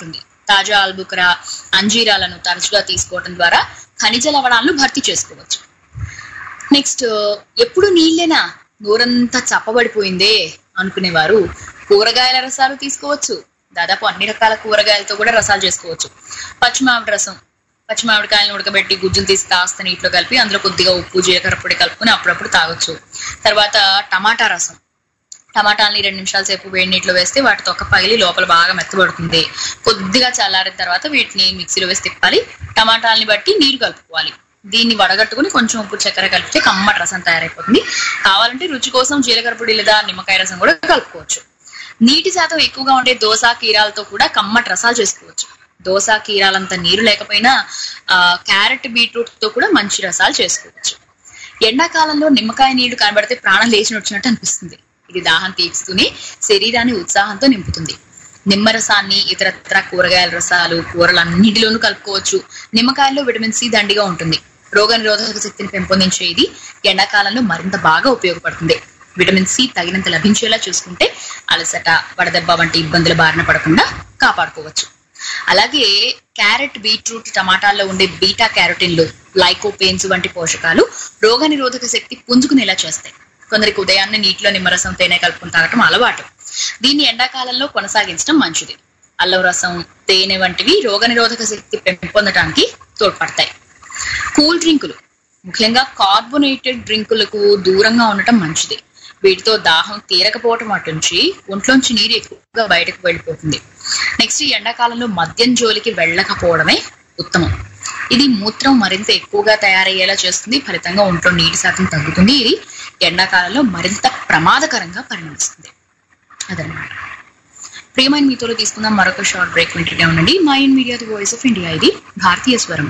తాజా ఆల్బుకరా, అంజీరాలను తరచుగా తీసుకోవడం ద్వారా ఖనిజ లవణాలను భర్తీ చేసుకోవచ్చు. నెక్స్ట్, ఎప్పుడు నీళ్ళేనా, నోరంతా చప్పబడిపోయిందే అనుకునేవారు కూరగాయల రసాలు తీసుకోవచ్చు. దాదాపు అన్ని రకాల కూరగాయలతో కూడా రసాలు చేసుకోవచ్చు. పచ్చిమామిడి రసం, పచ్చిమామిడికాయలను ఉడకబెట్టి గుజ్జును తీసి కాస్త నీటిలో కలిపి అందులో కొద్దిగా ఉప్పు, జీలకర్ర పొడి కలుపుకొని అప్పుడప్పుడు తాగొచ్చు. తర్వాత టమాటా రసం, టమాటాలని రెండు నిమిషాల సేపు వేడి నీటిలో వేస్తే వాటి తొక్క పగిలి లోపల బాగా మెత్తబడుతుంది. కొద్దిగా చల్లారిన తర్వాత వీటిని మిక్సీలో వేసి తిప్పాలి. టమాటాలని బట్టి నీరు కలుపుకోవాలి. దీన్ని వడగట్టుకుని కొంచెం ఉప్పు, చక్కెర కలిపితే కమ్మటి రసం తయారైపోతుంది. కావాలంటే రుచి కోసం జీలకర్ర పొడి లేదా నిమ్మకాయ రసం కూడా కలుపుకోవచ్చు. నీటి శాతం ఎక్కువగా ఉండే దోస, కీరాలతో కూడా కమ్మటి రసాలు చేసుకోవచ్చు. దోస, కీరాలంత నీరు లేకపోయినా ఆ క్యారెట్, బీట్రూట్ తో కూడా మంచి రసాలు చేసుకోవచ్చు. ఎండాకాలంలో నిమ్మకాయ నీళ్లు కనబడితే ప్రాణం లేచి వచ్చినట్టు అనిపిస్తుంది. ఇది దాహం తీర్చుతూనే శరీరాన్ని ఉత్సాహంతో నింపుతుంది. నిమ్మరసాన్ని ఇతరత్ర కూరగాయల రసాలు, కూరలన్నిటిలోనూ కలుపుకోవచ్చు. నిమ్మకాయల్లో విటమిన్ సి దండిగా ఉంటుంది. రోగ నిరోధక శక్తిని పెంపొందించే ఇది ఎండాకాలంలో మరింత బాగా ఉపయోగపడుతుంది. విటమిన్ సి తగినంత లభించేలా చూసుకుంటే అలసట, వడదెబ్బ వంటి ఇబ్బందుల బారిన పడకుండా కాపాడుకోవచ్చు. అలాగే క్యారెట్, బీట్రూట్, టమాటాల్లో ఉండే బీటా క్యారోటిన్లు, లైకోపేన్స్ వంటి పోషకాలు రోగ నిరోధక శక్తి పుంజుకునేలా చేస్తాయి. కొందరికి ఉదయాన్నే నీటిలో నిమ్మరసం, తేనె కలుపుకుని తాగటం అలవాటు. దీన్ని ఎండాకాలంలో కొనసాగించడం మంచిది. అల్లం రసం, తేనె వంటివి రోగ నిరోధక శక్తి పెంపొందడానికి తోడ్పడతాయి. కూల్ డ్రింకులు, ముఖ్యంగా కార్బోనేటెడ్ డ్రింకులకు దూరంగా ఉండటం మంచిది. వీటితో దాహం తీరకపోవటం అటుంచి ఒంట్లోంచి నీరు ఎక్కువగా బయటకు వెళ్ళిపోతుంది. నెక్స్ట్, ఎండాకాలంలో మద్యం జోలికి వెళ్ళకపోవడమే ఉత్తమం. ఇది మూత్రం మరింత ఎక్కువగా తయారయ్యేలా చేస్తుంది. ఫలితంగా ఒంట్లో నీటి శాతం తగ్గుతుంది. ఇది ఎండాకాలంలో మరింత ప్రమాదకరంగా పరిణమిస్తుంది. అదనమాట. ప్రియమైన మీతో తీసుకుందాం మరొక షార్ట్ బ్రేక్. వింటూనే ఉండండి Mind Media, the voice of India. ఇది భారతీయ స్వరం.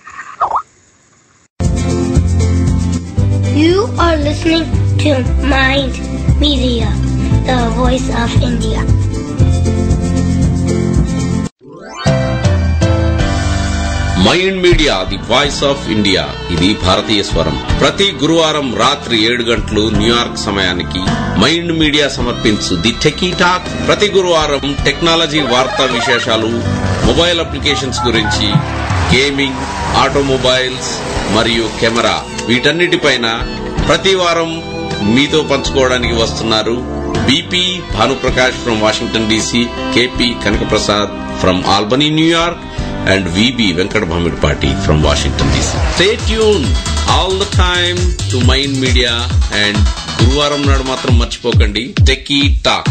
You are listening to Mind Media, the voice of India. Mind Media, the voice of India. ఇది భారతీయ స్వరం. ప్రతి గురువారం రాత్రి ఏడు గంటలు న్యూయార్క్ సమయానికి మైండ్ మీడియా సమర్పించు ది టెకీ టాక్. ప్రతి గురువారం టెక్నాలజీ వార్తా విశేషాలు, మొబైల్ అప్లికేషన్స్ గురించి, గేమింగ్, ఆటోమొబైల్స్ మరియు కెమెరా, వీటన్నిటిపైన ప్రతి వారం మీతో పంచుకోవడానికి వస్తున్నారు BP Bhanuprakash from Washington DC, KP Kanakaprasad from Albany, New York, and V B Venkat Bhamirpati from Washington D C. Stay tuned all the time to Mind Media, and గురువారం నాడు మాత్రం మర్చిపోకండి Techie Talk.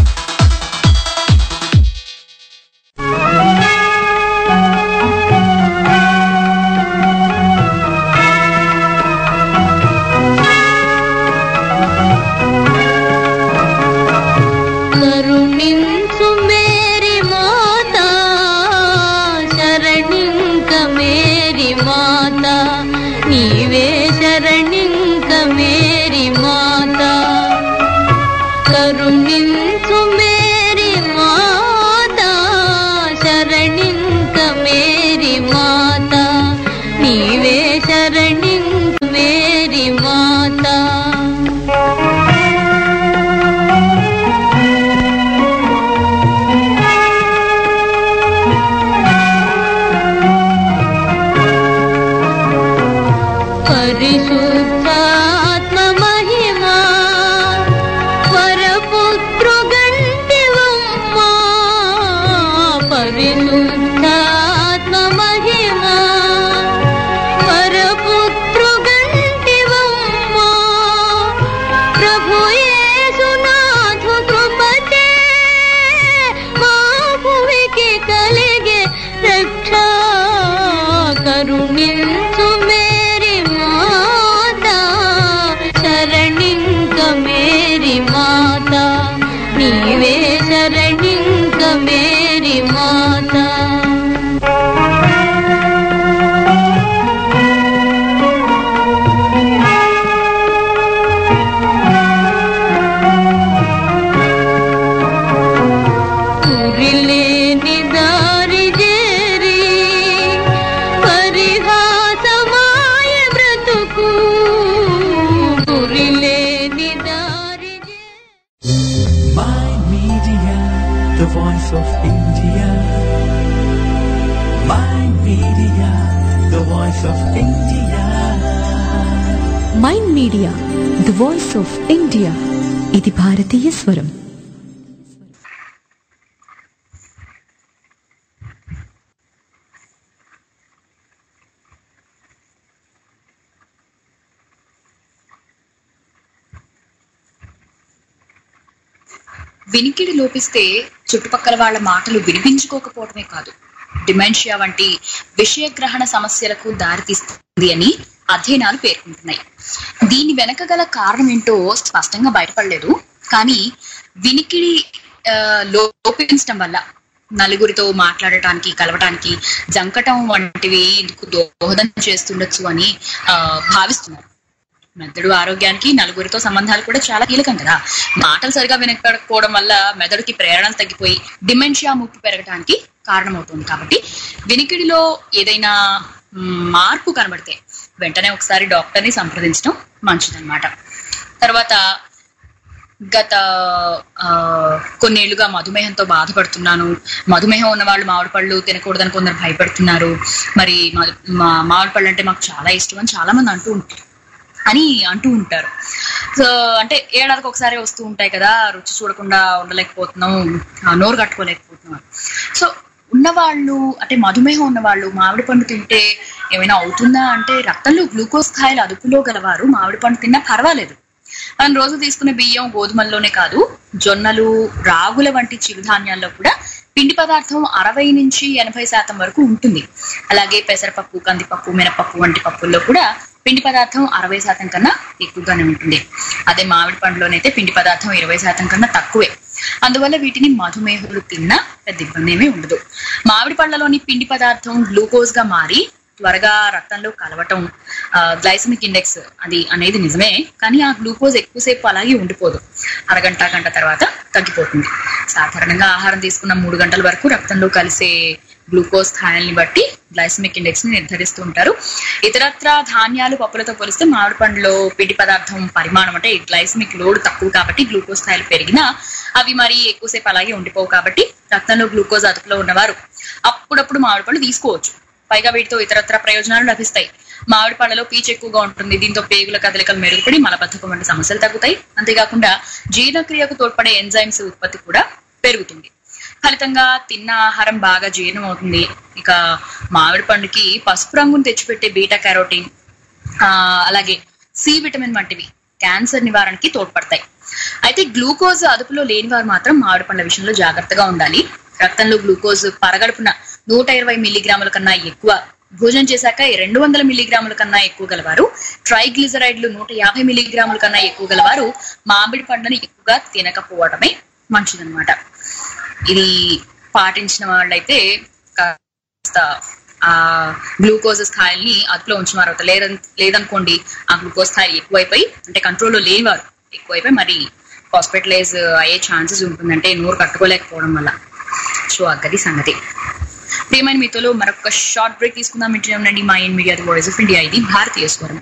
the voice of India. Mind Media, the voice of India. Mind Media the voice of India ఇది భారతీయ స్వరం. వినికిడి లోపిస్తే చుట్టుపక్కల వాళ్ళ మాటలు వినిపించుకోకపోవడమే కాదు, డిమెన్షియా వంటి విషయగ్రహణ సమస్యలకు దారితీస్తుంది అని అధ్యయనాలు పేర్కొంటున్నాయి. దీని వెనక గల కారణం ఏంటో స్పష్టంగా బయటపడలేదు. కానీ వినికిడి లోపించడం వల్ల నలుగురితో మాట్లాడటానికి, కలవటానికి జంకటం వంటివి ఇందుకు దోహదం చేస్తుండొచ్చు అని ఆ భావిస్తున్నారు. మెదడు ఆరోగ్యానికి నలుగురితో సంబంధాలు కూడా చాలా కీలకం కదా. మాటలు సరిగా వినకపోవడం వల్ల మెదడుకి ప్రేరణలు తగ్గిపోయి డిమెన్షియా ముప్పు పెరగడానికి కారణమవుతుంది. కాబట్టి వినికిడిలో ఏదైనా మార్పు కనబడితే వెంటనే ఒకసారి డాక్టర్ని సంప్రదించడం మంచిదన్నమాట. తర్వాత గత ఆ కొన్నేళ్లుగా మధుమేహంతో బాధపడుతున్నాను, మధుమేహం ఉన్న వాళ్ళు మామిడి పళ్ళు తినకూడదని కొందరు భయపడుతున్నారు, మరి మామిడి పళ్ళు అంటే మాకు చాలా ఇష్టం అని చాలా మంది అంటూ ఉంటారు అని అంటూ ఉంటారు. సో అంటే ఏడాదికి ఒకసారి వస్తూ ఉంటాయి కదా, రుచి చూడకుండా ఉండలేకపోతున్నాం, నోరు కట్టుకోలేకపోతున్నాం. సో ఉన్నవాళ్ళు అంటే మధుమేహం ఉన్నవాళ్ళు మామిడి పండు తింటే ఏమైనా అవుతుందా అంటే, రక్తంలో గ్లూకోజ్ స్థాయిలు అదుపులో గలవారు మామిడి పండు తిన్నా పర్వాలేదు. మనం రోజు తీసుకునే బియ్యం, గోధుమల్లోనే కాదు జొన్నలు, రాగుల వంటి చిరుధాన్యాల్లో కూడా పిండి పదార్థం అరవై నుంచి ఎనభై శాతం వరకు ఉంటుంది. అలాగే పెసరపప్పు, కందిపప్పు, మినపప్పు వంటి పప్పుల్లో కూడా పిండి పదార్థం అరవై శాతం కన్నా ఎక్కువగానే ఉంటుంది. అదే మామిడి పండులోనైతే పిండి పదార్థం ఇరవై శాతం కన్నా తక్కువే. అందువల్ల వీటిని మధుమేహులు తిన్నా పెద్ద ఇబ్బంది ఏమీ ఉండదు. మామిడి పళ్ళలోని పిండి పదార్థం గ్లూకోజ్ గా మారి త్వరగా రక్తంలో కలవటం, గ్లైసమిక్ ఇండెక్స్ అది అనేది నిజమే. కానీ ఆ గ్లూకోజ్ ఎక్కువసేపు అలాగే ఉండిపోదు, అరగంట గంట తర్వాత తగ్గిపోతుంది. సాధారణంగా ఆహారం తీసుకున్న మూడు గంటల వరకు రక్తంలో కలిసే గ్లూకోజ్ స్థాయిల్ని బట్టి గ్లైసమిక్ ఇండెక్స్ ని నిర్ధారిస్తూ ఉంటారు. ఇతరత్ర ధాన్యాలు, పప్పులతో పోలిస్తే మామిడి పండులో పిండి పదార్థం పరిమాణం అంటే గ్లైసమిక్ లోడ్ తక్కువ కాబట్టి గ్లూకోజ్ స్థాయిలు పెరిగినా అవి మరి ఎక్కువసేపు అలాగే ఉండిపోవు. కాబట్టి రక్తంలో గ్లూకోజ్ అదుపులో ఉన్నవారు అప్పుడప్పుడు మామిడి పళ్ళు తీసుకోవచ్చు. పైగా వీటితో ఇతరత్ర ప్రయోజనాలు లభిస్తాయి. మామిడి పళ్ళలో పీచు ఎక్కువగా ఉంటుంది, దీంతో పేగుల కదలికలు మెరుగుపడి మలబద్ధకం వంటి సమస్యలు తగ్గుతాయి. అంతేకాకుండా జీర్ణక్రియకు తోడ్పడే ఎంజైమ్స్ ఉత్పత్తి కూడా పెరుగుతుంది. ఫలితంగా తిన్న ఆహారం బాగా జీర్ణం అవుతుంది. ఇక మామిడి పండుకి పసుపు రంగును తెచ్చిపెట్టే బీటా క్యారోటిన్, ఆ అలాగే సి విటమిన్ వంటివి క్యాన్సర్ నివారణకి తోడ్పడతాయి. అయితే గ్లూకోజ్ అదుపులో లేని వారు మాత్రం మామిడి పండ్ల విషయంలో జాగ్రత్తగా ఉండాలి. రక్తంలో గ్లూకోజ్ పరగడుపున నూట ఇరవై మిల్లీగ్రాముల కన్నా ఎక్కువ, భోజనం చేశాక రెండు వందల మిల్లీగ్రాముల కన్నా ఎక్కువ గలవారు, ట్రైగ్లిజరైడ్లు నూట యాభై మిల్లీగ్రాముల కన్నా ఎక్కువ గలవారు మామిడి పండ్లను ఎక్కువగా తినకపోవడమే మంచిదన్నమాట. ఇది పాటించిన వాళ్ళైతే కాస్త ఆ గ్లూకోజ్ స్థాయిల్ని అదుపులో ఉంచుమారు. లేద లేదనుకోండి ఆ గ్లూకోజ్ స్థాయి ఎక్కువైపోయి అంటే కంట్రోల్లో లేనివారు ఎక్కువైపోయి మరి హాస్పిటలైజ్ అయ్యే ఛాన్సెస్ ఉంటుందంటే నోరు కట్టుకోలేకపోవడం వల్ల. సో అగ్గది సంగతి. ప్రియమైన మీతో మరొక షార్ట్ బ్రేక్ తీసుకుందాం. ఇంటనే ఉండండి Mind Media the voice of India, ఇది భారతీయ స్వరం.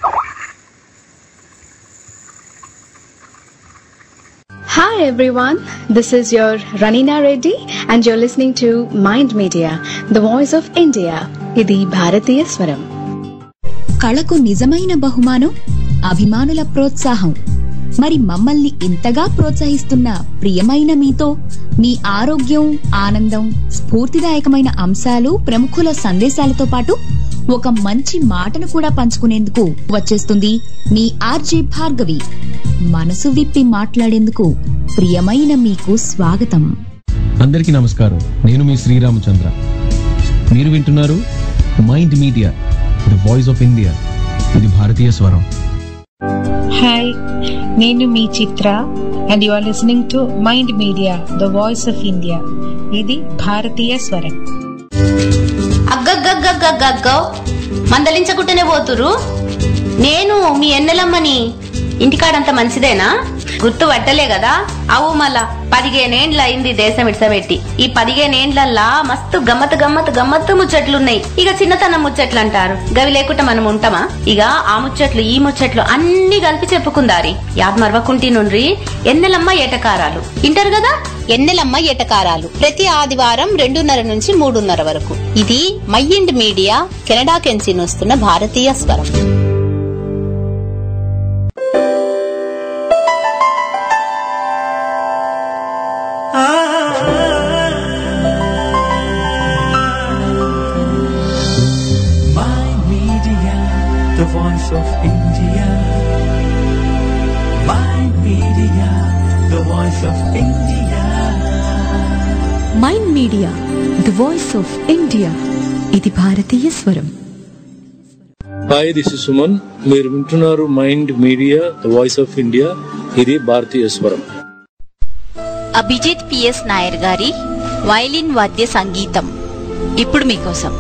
Hi everyone, this is your Ranina Reddy and you're listening to Mind Media, the voice of India. ఇది భారతీయ స్వరం. కళకు నిజమైన బహుమానం అభిమానుల ప్రోత్సాహం. మరి మమ్మల్ని ఇంతగా ప్రోత్సహిస్తున్న ప్రియమైన మీతో మీ ఆరోగ్యం, ఆనందం, స్ఫూర్తిదాయకమైన అంశాలు, ప్రముఖుల సందేశాలతో పాటు ఒక మంచి మాటను కూడా పంచుకునేందుకు వచ్చేస్తుంది మీ ఆర్జే భార్గవి. మనసు విప్పి మాట్లాడేందుకు ప్రియమైన మీకు స్వాగతం. అందరికీ నమస్కారం. నేను మీ శ్రీరామచంద్ర. మీరు వింటున్నారు Mind Media, the voice of India. ఇది భారతీయ స్వరం. హాయ్, నేను మీ Chitra and you are listening to Mind Media, the voice of India. ఇది భారతీయ స్వరం. అగ్గగ్గగ్గగ్గగ్గో మందలించకుంటేనే పోతురు. నేను మీ ఎన్నెలమ్మని. ఇంటికాడంత మంచిదేనా? గుర్తు పట్టలే కదా? అవు మళ్ళా పదిహేనేండ్ల అయింది దేశం ఇడ్సబెట్టి. ఈ పదిహేనేండ్లల్లా మస్తు గమ్మత్ గమ్మత్ గమ్మత్తు ముచ్చట్లున్నాయి. ఇక చిన్నతనం ముచ్చట్లు అంటారు, గవి లేకుండా మనం ఉంటామా? ఇక ఆ ముచ్చట్లు ఈ ముచ్చట్లు అన్ని కలిపి చెప్పుకుందారి. యాద్ మరవకుంటి నుండ్రి ఎన్నెలమ్మ ఏటకారాలు ఇంటారు కదా. ఎన్నెలమ్మ ఎటకారాలు ప్రతి ఆదివారం రెండున్నర నుంచి మూడున్నర వరకు. ఇది మైండ్ మీడియా కెనడా కెంచి వస్తున్న భారతీయ స్వరం. The voice of India. Mind Media, the voice of India. Mind Media the voice of India. ఇది భారతీయ స్వరం. Hi, this is Suman. మీరు వింటున్నారు Mind Media the voice of India. ఇది భారతీయ స్వరం. అభిజిత్ పిఎస్ నాయర్ గారి వైలిన్ వాద్య సంగీతం ఇప్పుడు మీకోసం.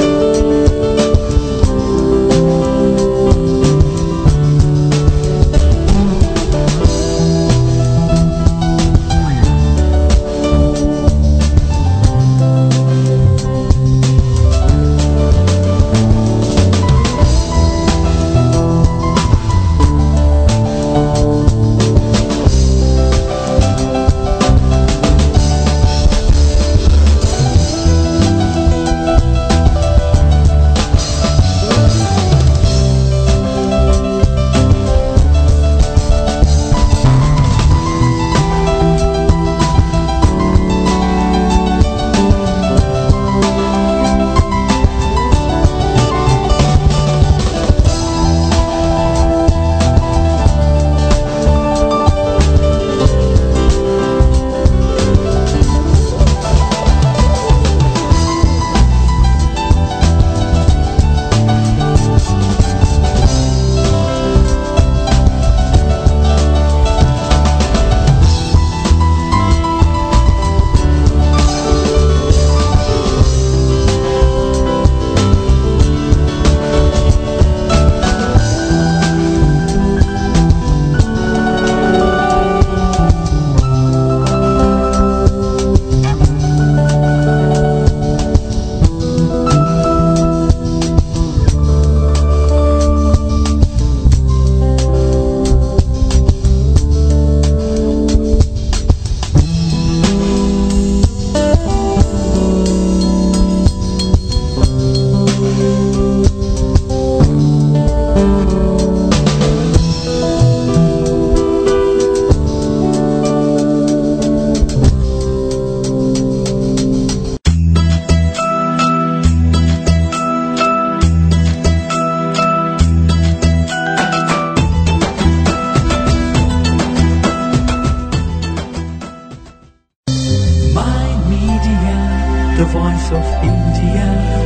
the voice of India.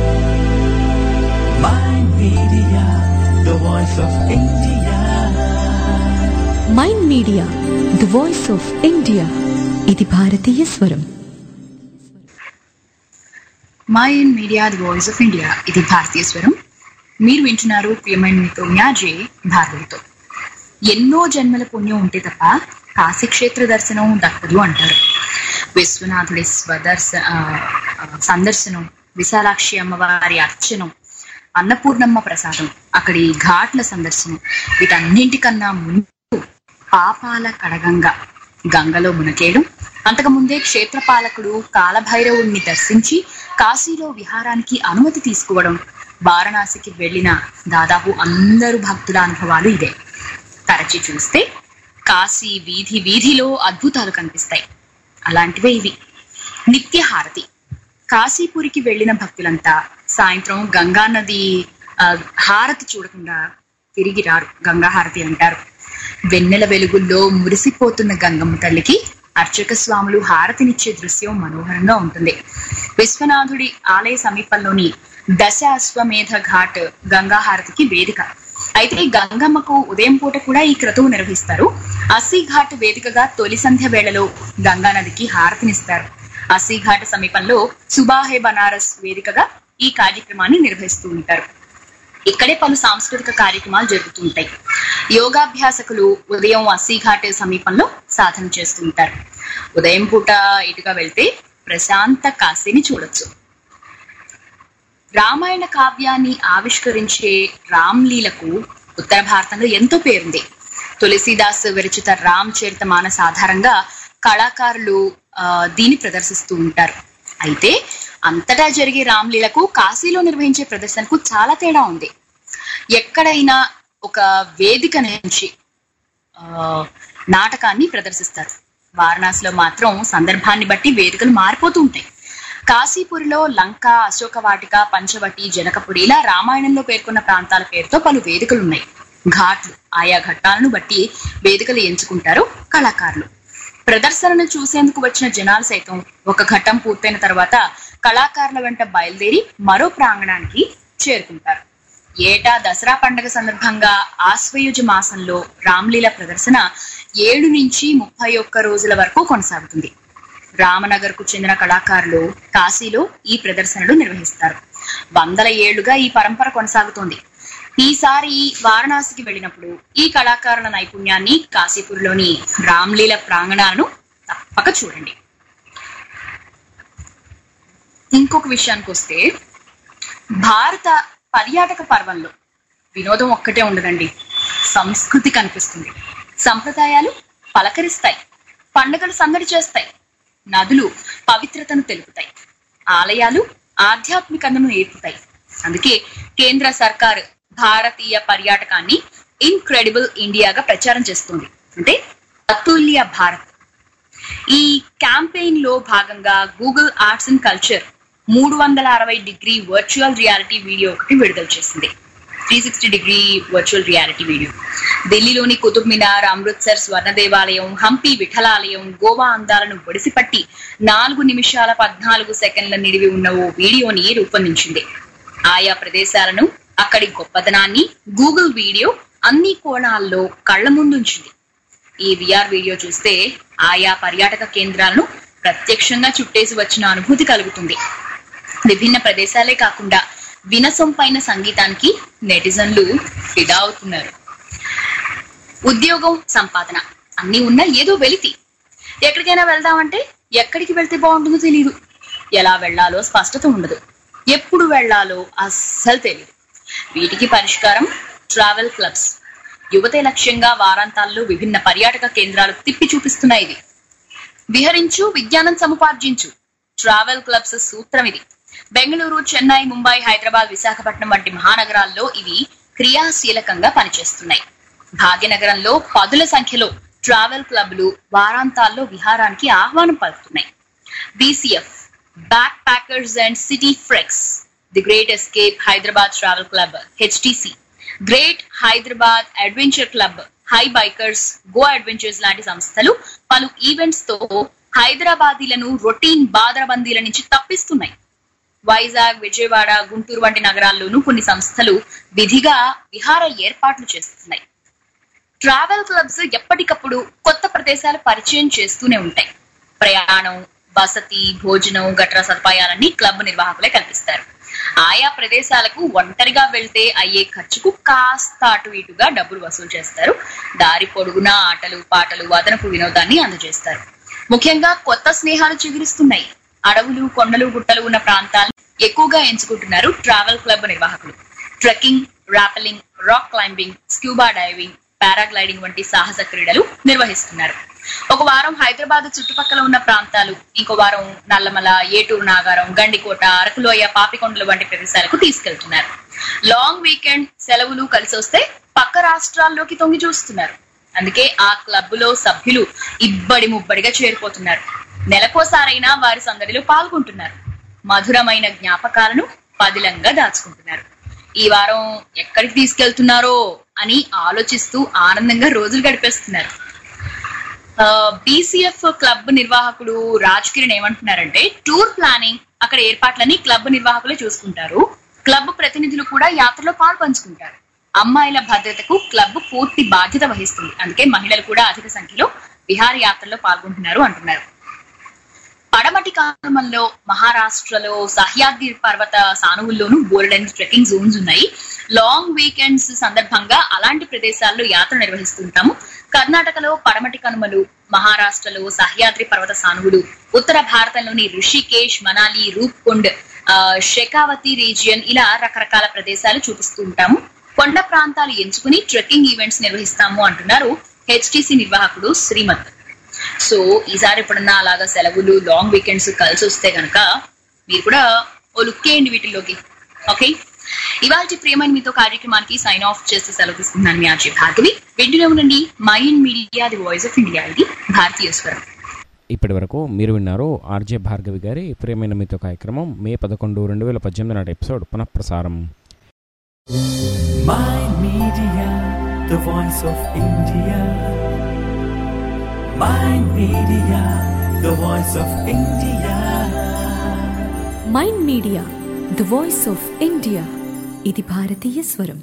Mind Media, the voice of India. Mind Media the voice of India. ఇది భారతీయ స్వరం. Mind Media the voice of India, ఇది భారతీయ స్వరం. మీరు వింటున్నారు ప్రియమైన మీతో మ్యాజే భార్గవితో. ఎన్నో జన్మల పుణ్యం ఉంటే తప్ప కాశీక్షేత్ర దర్శనం దక్కదు అంటారు. విశ్వనాథుడి స్వదర్శ సందర్శనం, విశాలాక్షి అమ్మవారి అర్చనం, అన్నపూర్ణమ్మ ప్రసాదం, అక్కడి ఘాట్ల సందర్శనం, వీటన్నింటికన్నా ముందు పాపాల కడగంగా గంగలో మునకేయడం, అంతకుముందే క్షేత్రపాలకుడు కాలభైరవుడిని దర్శించి కాశీలో విహారానికి అనుమతి తీసుకోవడం, వారణాసికి వెళ్లిన దాదాపు అందరు భక్తుల అనుభవాలు ఇదే. తరచి చూస్తే కాశీ వీధి వీధిలో అద్భుతాలు కనిపిస్తాయి. అలాంటివే ఇవి. నిత్య హారతి. కాశీపురికి వెళ్లిన భక్తులంతా సాయంత్రం గంగా నది హారతి చూడకుండా తిరిగి రారు. గంగా హారతి అంటారు. వెన్నెల వెలుగుల్లో మురిసిపోతున్న గంగమ్మ తల్లికి అర్చక స్వాములు హారతినిచ్చే దృశ్యం మనోహరంగా ఉంటుంది. విశ్వనాథుడి ఆలయ సమీపంలోని దశ అశ్వమేధ ఘాట్ గంగా హారతికి వేదిక. అయితే గంగమ్మకు ఉదయం పూట కూడా ఈ క్రతువు నిర్వహిస్తారు. అస్సీ ఘాట్ వేదికగా తొలి సంధ్య వేళలో గంగా నదికి హారతినిస్తారు. అస్సీ ఘాట్ సమీపంలో సుబాహే బనారస్ వేదికగా ఈ కార్యక్రమాన్ని నిర్వహిస్తూ ఉంటారు. ఇక్కడే పలు సాంస్కృతిక కార్యక్రమాలు జరుగుతూ ఉంటాయి. యోగాభ్యాసకులు ఉదయం అస్సీ ఘాట్ సమీపంలో సాధన చేస్తూ ఉంటారు. ఉదయం పూట ఇటుగా వెళ్తే ప్రశాంత కాశీని చూడొచ్చు. రామాయణ కావ్యాన్ని ఆవిష్కరించే రామ్లీలకు ఉత్తర భారతంలో ఎంతో పేరుంది. తులసీదాస్ విరచిత రామ్ చరిత మానస్ ఆధారంగా కళాకారులు దీన్ని ప్రదర్శిస్తూ ఉంటారు. అయితే అంతటా జరిగే రామ్లీలకు కాశీలో నిర్వహించే ప్రదర్శనకు చాలా తేడా ఉంది. ఎక్కడైనా ఒక వేదిక నుంచి ఆ నాటకాన్ని ప్రదర్శిస్తారు. వారణాసిలో మాత్రం సందర్భాన్ని బట్టి వేదికలు మారిపోతూ ఉంటాయి. కాశీపురిలో లంక, అశోక వాటిక, పంచవటి, జనకపురి ఇలా రామాయణంలో పేర్కొన్న ప్రాంతాల పేరుతో పలు వేదికలు ఉన్నాయి. ఘాట్లు, ఆయా ఘట్టాలను బట్టి వేదికలు ఎంచుకుంటారు కళాకారులు. ప్రదర్శనను చూసేందుకు వచ్చిన జనాలు సైతం ఒక ఘట్టం పూర్తయిన తర్వాత కళాకారుల వెంట బయలుదేరి మరో ప్రాంగణానికి చేరుకుంటారు. ఏటా దసరా పండుగ సందర్భంగా ఆశ్వయుజ మాసంలో రామ్లీల ప్రదర్శన ఏడు నుంచి ముప్పై ఒక్క రోజుల వరకు కొనసాగుతుంది. రామనగర్ కు చెందిన కళాకారులు కాశీలో ఈ ప్రదర్శనలు నిర్వహిస్తారు. వందల ఏళ్లుగా ఈ పరంపర కొనసాగుతోంది. ఈసారి వారణాసికి వెళ్ళినప్పుడు ఈ కళాకారుల నైపుణ్యాన్ని కాశీపూర్లోని రామ్లీల ప్రాంగణాలను తప్పక చూడండి. ఇంకొక విషయానికి వస్తే, భారత పర్యాటక పర్వంలో వినోదం ఒక్కటే ఉండదండి, సంస్కృతి కనిపిస్తుంది. సంప్రదాయాలు పలకరిస్తాయి, పండుగలు సందడి చేస్తాయి, నదులు పవిత్రతను తెలుపుతాయి, ఆలయాలు ఆధ్యాత్మికతను నేర్పుతాయి. అందుకే కేంద్ర సర్కార్ భారతీయ పర్యాటకాన్ని ఇన్క్రెడిబుల్ ఇండియాగా ప్రచారం చేస్తుంది, అంటే అతుల్య భారత్. ఈ క్యాంపెయిన్ లో భాగంగా గూగుల్ ఆర్ట్స్ అండ్ కల్చర్ మూడు వందల అరవై డిగ్రీ వర్చువల్ రియాలిటీ వీడియో ఒకటి విడుదల చేసింది. Three sixty degree virtual reality video ఢిల్లీలోని కుతుబ్ మినార్, అమృత్సర్ స్వర్ణ దేవాలయం, హంపి విఠలాలయం, గోవా అందాలను ఒడిసిపట్టి నాలుగు నిమిషాల పద్నాలుగు సెకండ్ల నిడివి ఉన్న ఓ వీడియోని రూపొందించింది. ఆయా ప్రదేశాలను, అక్కడి గొప్పదనాన్ని గూగుల్ వీడియో అన్ని కోణాల్లో కళ్ల ముందుంచింది. ఈ విఆర్ వీడియో చూస్తే ఆయా పర్యాటక కేంద్రాలను ప్రత్యక్షంగా చుట్టేసి వచ్చిన అనుభూతి కలుగుతుంది. విభిన్న ప్రదేశాలే కాకుండా వినసొంపైన సంగీతానికి నెటిజన్లు ఫిదా అవుతున్నారు. ఉద్యోగం, సంపాదన అన్ని ఉన్నా ఏదో వెలితి. ఎక్కడికైనా వెళ్దామంటే ఎక్కడికి వెళ్తే బాగుంటుందో తెలియదు, ఎలా వెళ్లాలో స్పష్టత ఉండదు, ఎప్పుడు వెళ్లాలో అస్సలు తెలియదు. వీటికి పరిష్కారం ట్రావెల్ క్లబ్స్. యువతే లక్ష్యంగా వారాంతాల్లో విభిన్న పర్యాటక కేంద్రాలు తిప్పి చూపిస్తున్నాయి. ఇది విహరించు, విజ్ఞానం సముపార్జించు ట్రావెల్ క్లబ్స్ సూత్రం ఇది. బెంగళూరు, చెన్నై, ముంబై, హైదరాబాద్, విశాఖపట్నం వంటి మహానగరాల్లో ఇవి క్రియాశీలకంగా పనిచేస్తున్నాయి. భాగ్యనగరంలో పదుల సంఖ్యలో ట్రావెల్ క్లబ్లు వారాంతాల్లో విహారానికి ఆహ్వానం పలుకుతున్నాయి. BCF, backpackers and city freaks, the great escape Hyderabad travel club, HTC, great Hyderabad adventure club, hi bikers, go adventures లాంటి సంస్థలు పలు ఈవెంట్స్ తో హైదరాబాదీలను రొటీన్ బాదరబందీల నుంచి తప్పిస్తున్నాయి. వైజాగ్, విజయవాడ, గుంటూరు వంటి నగరాల్లోనూ కొన్ని సంస్థలు విధిగా విహార ఏర్పాట్లు చేస్తున్నాయి. ట్రావెల్ క్లబ్స్ ఎప్పటికప్పుడు కొత్త ప్రదేశాలు పరిచయం చేస్తూనే ఉంటాయి. ప్రయాణం, వసతి, భోజనం, గట్రా సదుపాయాలన్నీ క్లబ్ నిర్వాహకులే కల్పిస్తారు. ఆయా ప్రదేశాలకు ఒంటరిగా వెళ్తే అయ్యే ఖర్చుకు కాస్త అటు ఇటుగా డబ్బులు వసూలు చేస్తారు. దారి పొడుగునా ఆటలు, పాటలు, అదనపు వినోదాన్ని అందజేస్తారు. ముఖ్యంగా కొత్త స్నేహాలు చిగురిస్తున్నాయి. అడవులు, కొండలు, గుట్టలు ఉన్న ప్రాంతాలను ఎక్కువగా ఎంచుకుంటున్నారు ట్రావెల్ క్లబ్ నిర్వాహకులు. Trekking, rappelling, rock climbing, scuba diving, paragliding వంటి సాహస క్రీడలు నిర్వహిస్తున్నారు. ఒక వారం హైదరాబాద్ చుట్టుపక్కల ఉన్న ప్రాంతాలు, ఇంకో వారం నల్లమల, ఏటూరు నాగారం, గండికోట, అరకులోయ, పాపికొండలు వంటి ప్రదేశాలకు తీసుకెళ్తున్నారు. లాంగ్ వీకెండ్ సెలవులు కలిసి వస్తే పక్క రాష్ట్రాల్లోకి తొంగి చూస్తున్నారు. అందుకే ఆ క్లబ్ లో సభ్యులు ఇబ్బడి ముబ్బడిగా చేరిపోతున్నారు. నెలకోసారైనా వారి సందడిలో పాల్గొంటున్నారు. మధురమైన జ్ఞాపకాలను పదిలంగా దాచుకుంటున్నారు. ఈ వారం ఎక్కడికి తీసుకెళ్తున్నారో అని ఆలోచిస్తూ ఆనందంగా రోజులు గడిపేస్తున్నారు. బీసీఎఫ్ క్లబ్ నిర్వాహకుడు రాజ్ కిరణ్ ఏమంటున్నారంటే, టూర్ ప్లానింగ్, అక్కడ ఏర్పాట్లని క్లబ్ నిర్వాహకులే చూసుకుంటారు. క్లబ్ ప్రతినిధులు కూడా యాత్రలో పాలు పంచుకుంటారు. అమ్మాయిల భద్రతకు క్లబ్ పూర్తి బాధ్యత వహిస్తుంది. అందుకే మహిళలు కూడా అధిక సంఖ్యలో విహారయాత్రలో పాల్గొంటున్నారు అంటున్నారు. పడమటి కాలంలో మహారాష్ట్రలో సహ్యాద్రి పర్వత సానువుల్లోనూ బోలెడని ట్రెక్కింగ్ జోన్స్ ఉన్నాయి. లాంగ్ వీకెండ్స్ సందర్భంగా అలాంటి ప్రదేశాల్లో యాత్ర నిర్వహిస్తుంటాము. కర్ణాటకలో పడమటి కనుమలు, మహారాష్ట్రలో సహ్యాద్రి పర్వత సానువులు, ఉత్తర భారతంలోని రిషికేష్, మనాలి, రూప్కుండ్, షెకావతి రీజియన్ ఇలా రకరకాల ప్రదేశాలు చూపిస్తూ ఉంటాము. కొండ ప్రాంతాలు ఎంచుకుని ట్రెక్కింగ్ ఈవెంట్స్ నిర్వహిస్తాము అంటున్నారు హెచ్టిసి నిర్వాహకుడు శ్రీమత్. సో ఈసారి ఎప్పుడన్నా అలాగా సెలవులు లాంగ్ వీకెండ్స్ కలిసి వస్తే కనుక మీరు కూడా ఓ లుక్ వేయండి వీటిల్లోకి. ఓకే, ఇవాళ ప్రియమైన మీతో కార్యక్రమానికి సైన్ ఆఫ్ చేసి సెలవు తీసుకుంటున్నాను మీ ఆర్జే భార్గవి. వెంటనే ఉండండి Mind Media the voice of India, ఇది భారతీయ స్వరం. ఇప్పటి వరకు మీరు విన్నారు ఆర్జే భార్గవి గారి ప్రియమైన మీతో కార్యక్రమం మే పదకొండు రెండు వేల పద్దెనిమిది నాటి ఎపిసోడ్ పునఃప్రసారం. Mind Media, the voice of India. Mind Media, the voice of India. Mind Media the voice of India, ఇది భారతీయ స్వరం.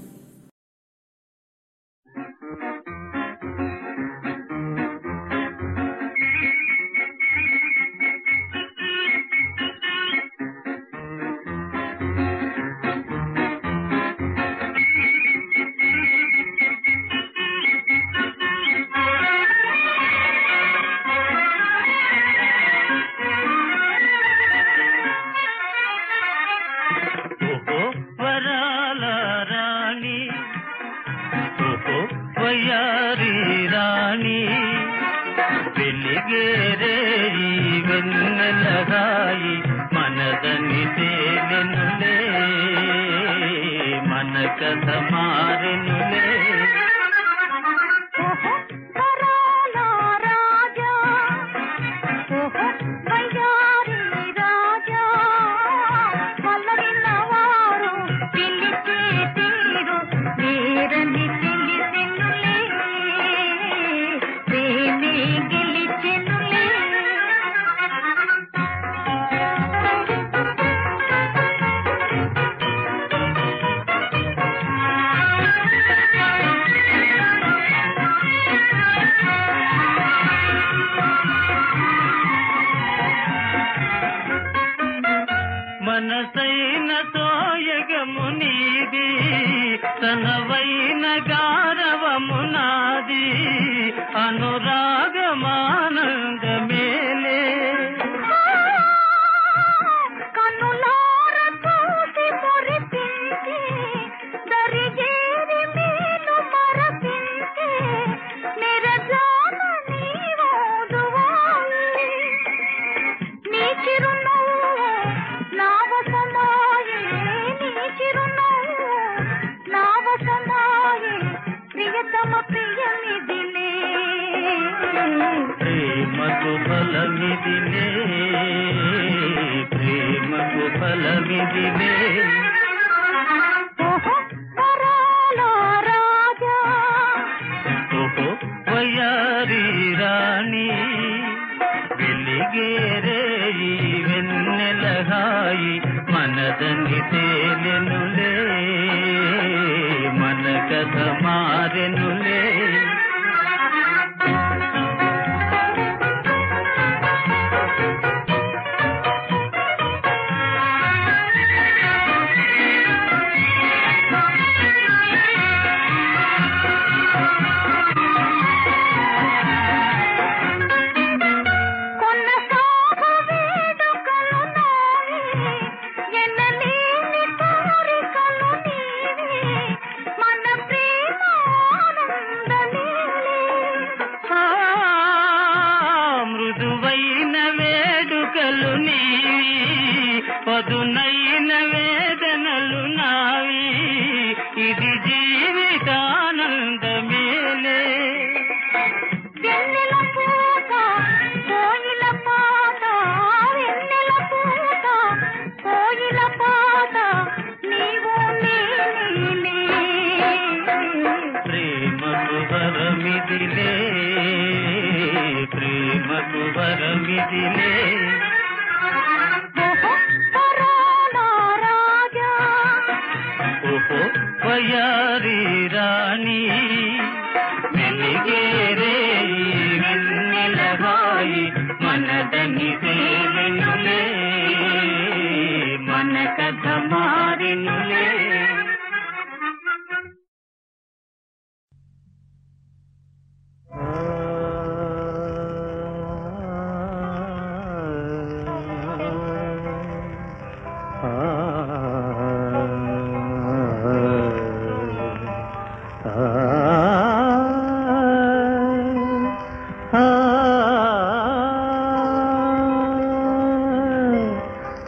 ah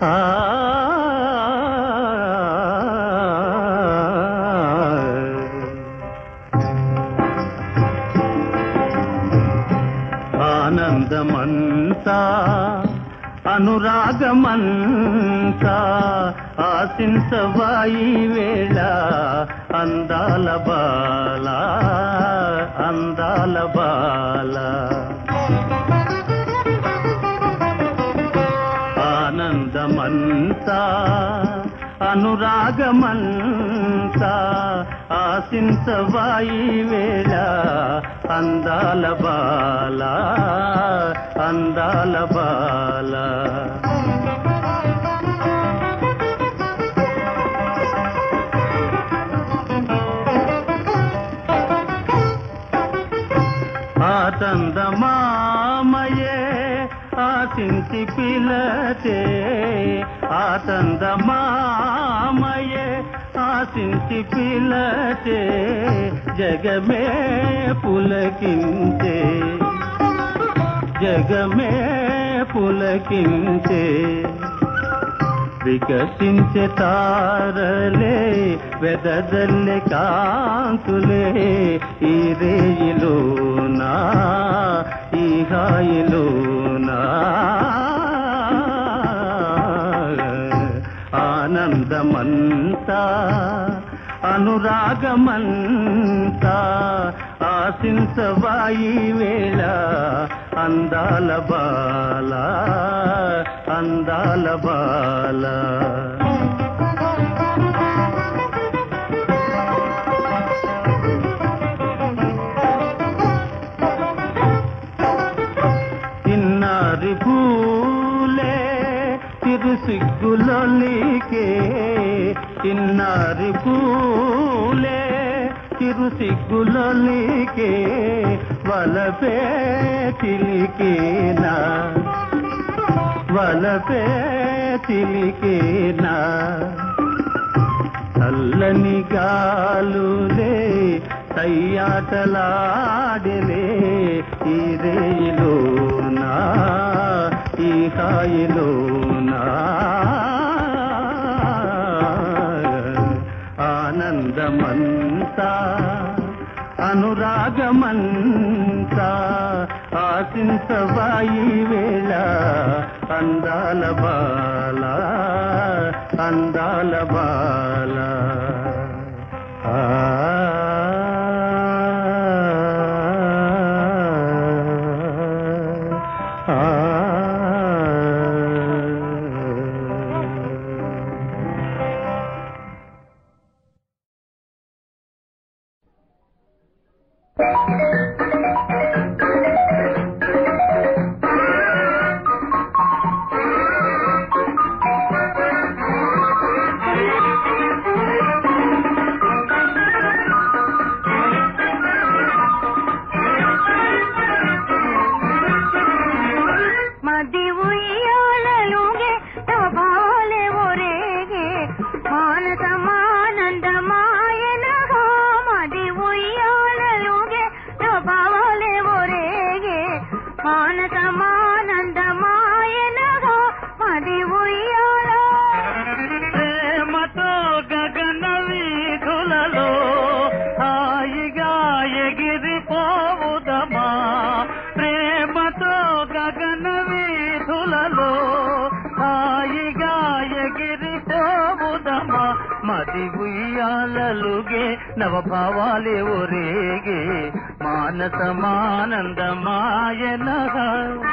ఆనందమంతా అనురాగమంతా ఆశించవాయి వేళ అందాల బాల అందాల బాల ఆనందమంతా అనురాగమంతా ఆశించవాయి వేళ అందాల బాల అందాల బాల ఆతందమామయే ఆశించి పిలతే ఆతందమామయే ఆశించి పిలతే జగమే పులకించే జగమే పులకించే వికసించే తారలే వెదజల్లే కాంతులే ఈ రేయిలోనా ఈ హాయిలోనా ఆనందమంతా అనురాగమంతా ఆశించవాయి వేళ అందాల బాల అందాల బాల ఇన్నారి పూలే తిరుసిగ్గులొలికే ఇన్నారి పూలే తిరుసిగ్గులొలికే వలపే చిలికేనా వలపే చిలికేనా చల్లని గాలులే సయ్యాటలాడలే ఈ రేయిలోనా ఈ హాయిలోనా ఆనందమంతా అనురాగమంతా ఆశించవాయి వేళ అందాల బాల అందాల బాల ఆ నవభావాలే ఒరేగే మానసమానందమాయనగా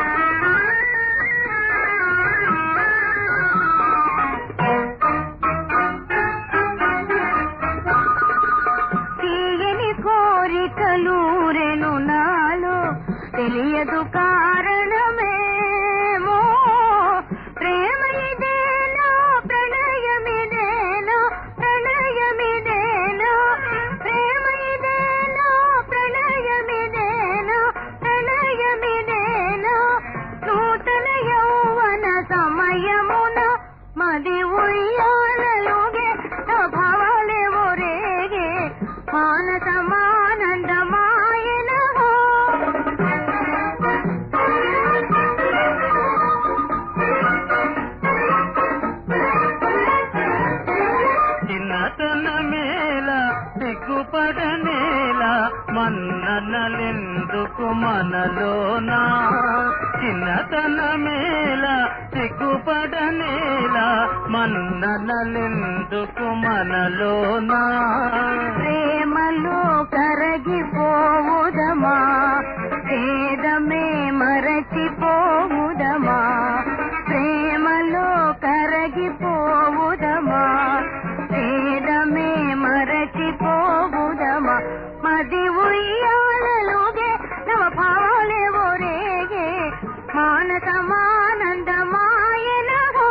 తీయని కోరికలూరెను నాలో తెలియదు కారణమేమో ప్రేమ ఇదేనా ప్రణయమిదేనా ప్రణయమిదేనా ప్రేమ ఇదేనా ప్రణయమిదేనా ప్రణయమిదేనా నూతన యౌవన సమయమున మది ఉయ్యాలలోగే భావాలే ఒరేగే మానసమానందమాయనహో మన్ననలెందుకు మనలోనా చిన్నతనమేల సిగ్గుపడనేల మన్ననలెందుకు మనలోనా ప్రేమలో కరగిపోవుదమా భేదమే మరచిపోవుదమా ప్రేమలో కరగిపోవుదమా భేదమే మరచిపోవుదమా మది ఉయ్యాలలోగే నవ భావాలే ఒరేగే మానసమానందమాయనహో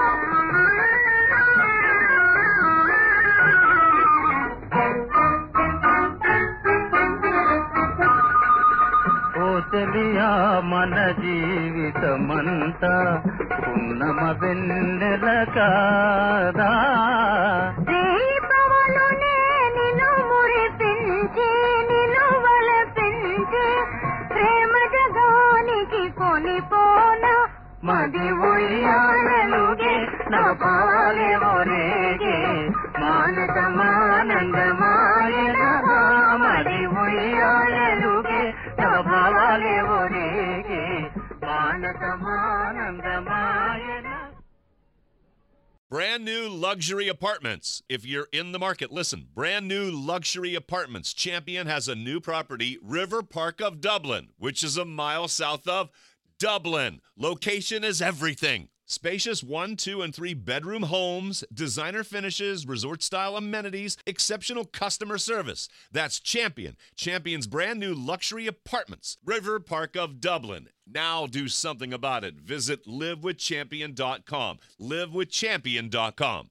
ఓ తెలియా మన జీవితమంతా ఉన్నమ వెన్నెల కాదా దీపములు నిన్ను మురిపించి నిన్ను వలపించి ప్రేమ జగానికి కొనిపోన మది ఉయ్యాలలుగే నపాలే ఒరేగే మానసమానందమాయన మది ఉయ్యాలలుగే నపాలే ఒరేగే మానసమానందమాయన. Brand new luxury apartments. If you're in the market, listen. Brand new luxury apartments. Champion has a new property, River Park of Dublin, which is a mile south of Dublin. Location is everything. Spacious one, two, and three bedroom homes, designer finishes, resort style amenities, exceptional customer service. That's Champion. Champion's brand new luxury apartments, River Park of Dublin. Now do something about it. Visit live with champion dot com. live with champion dot com.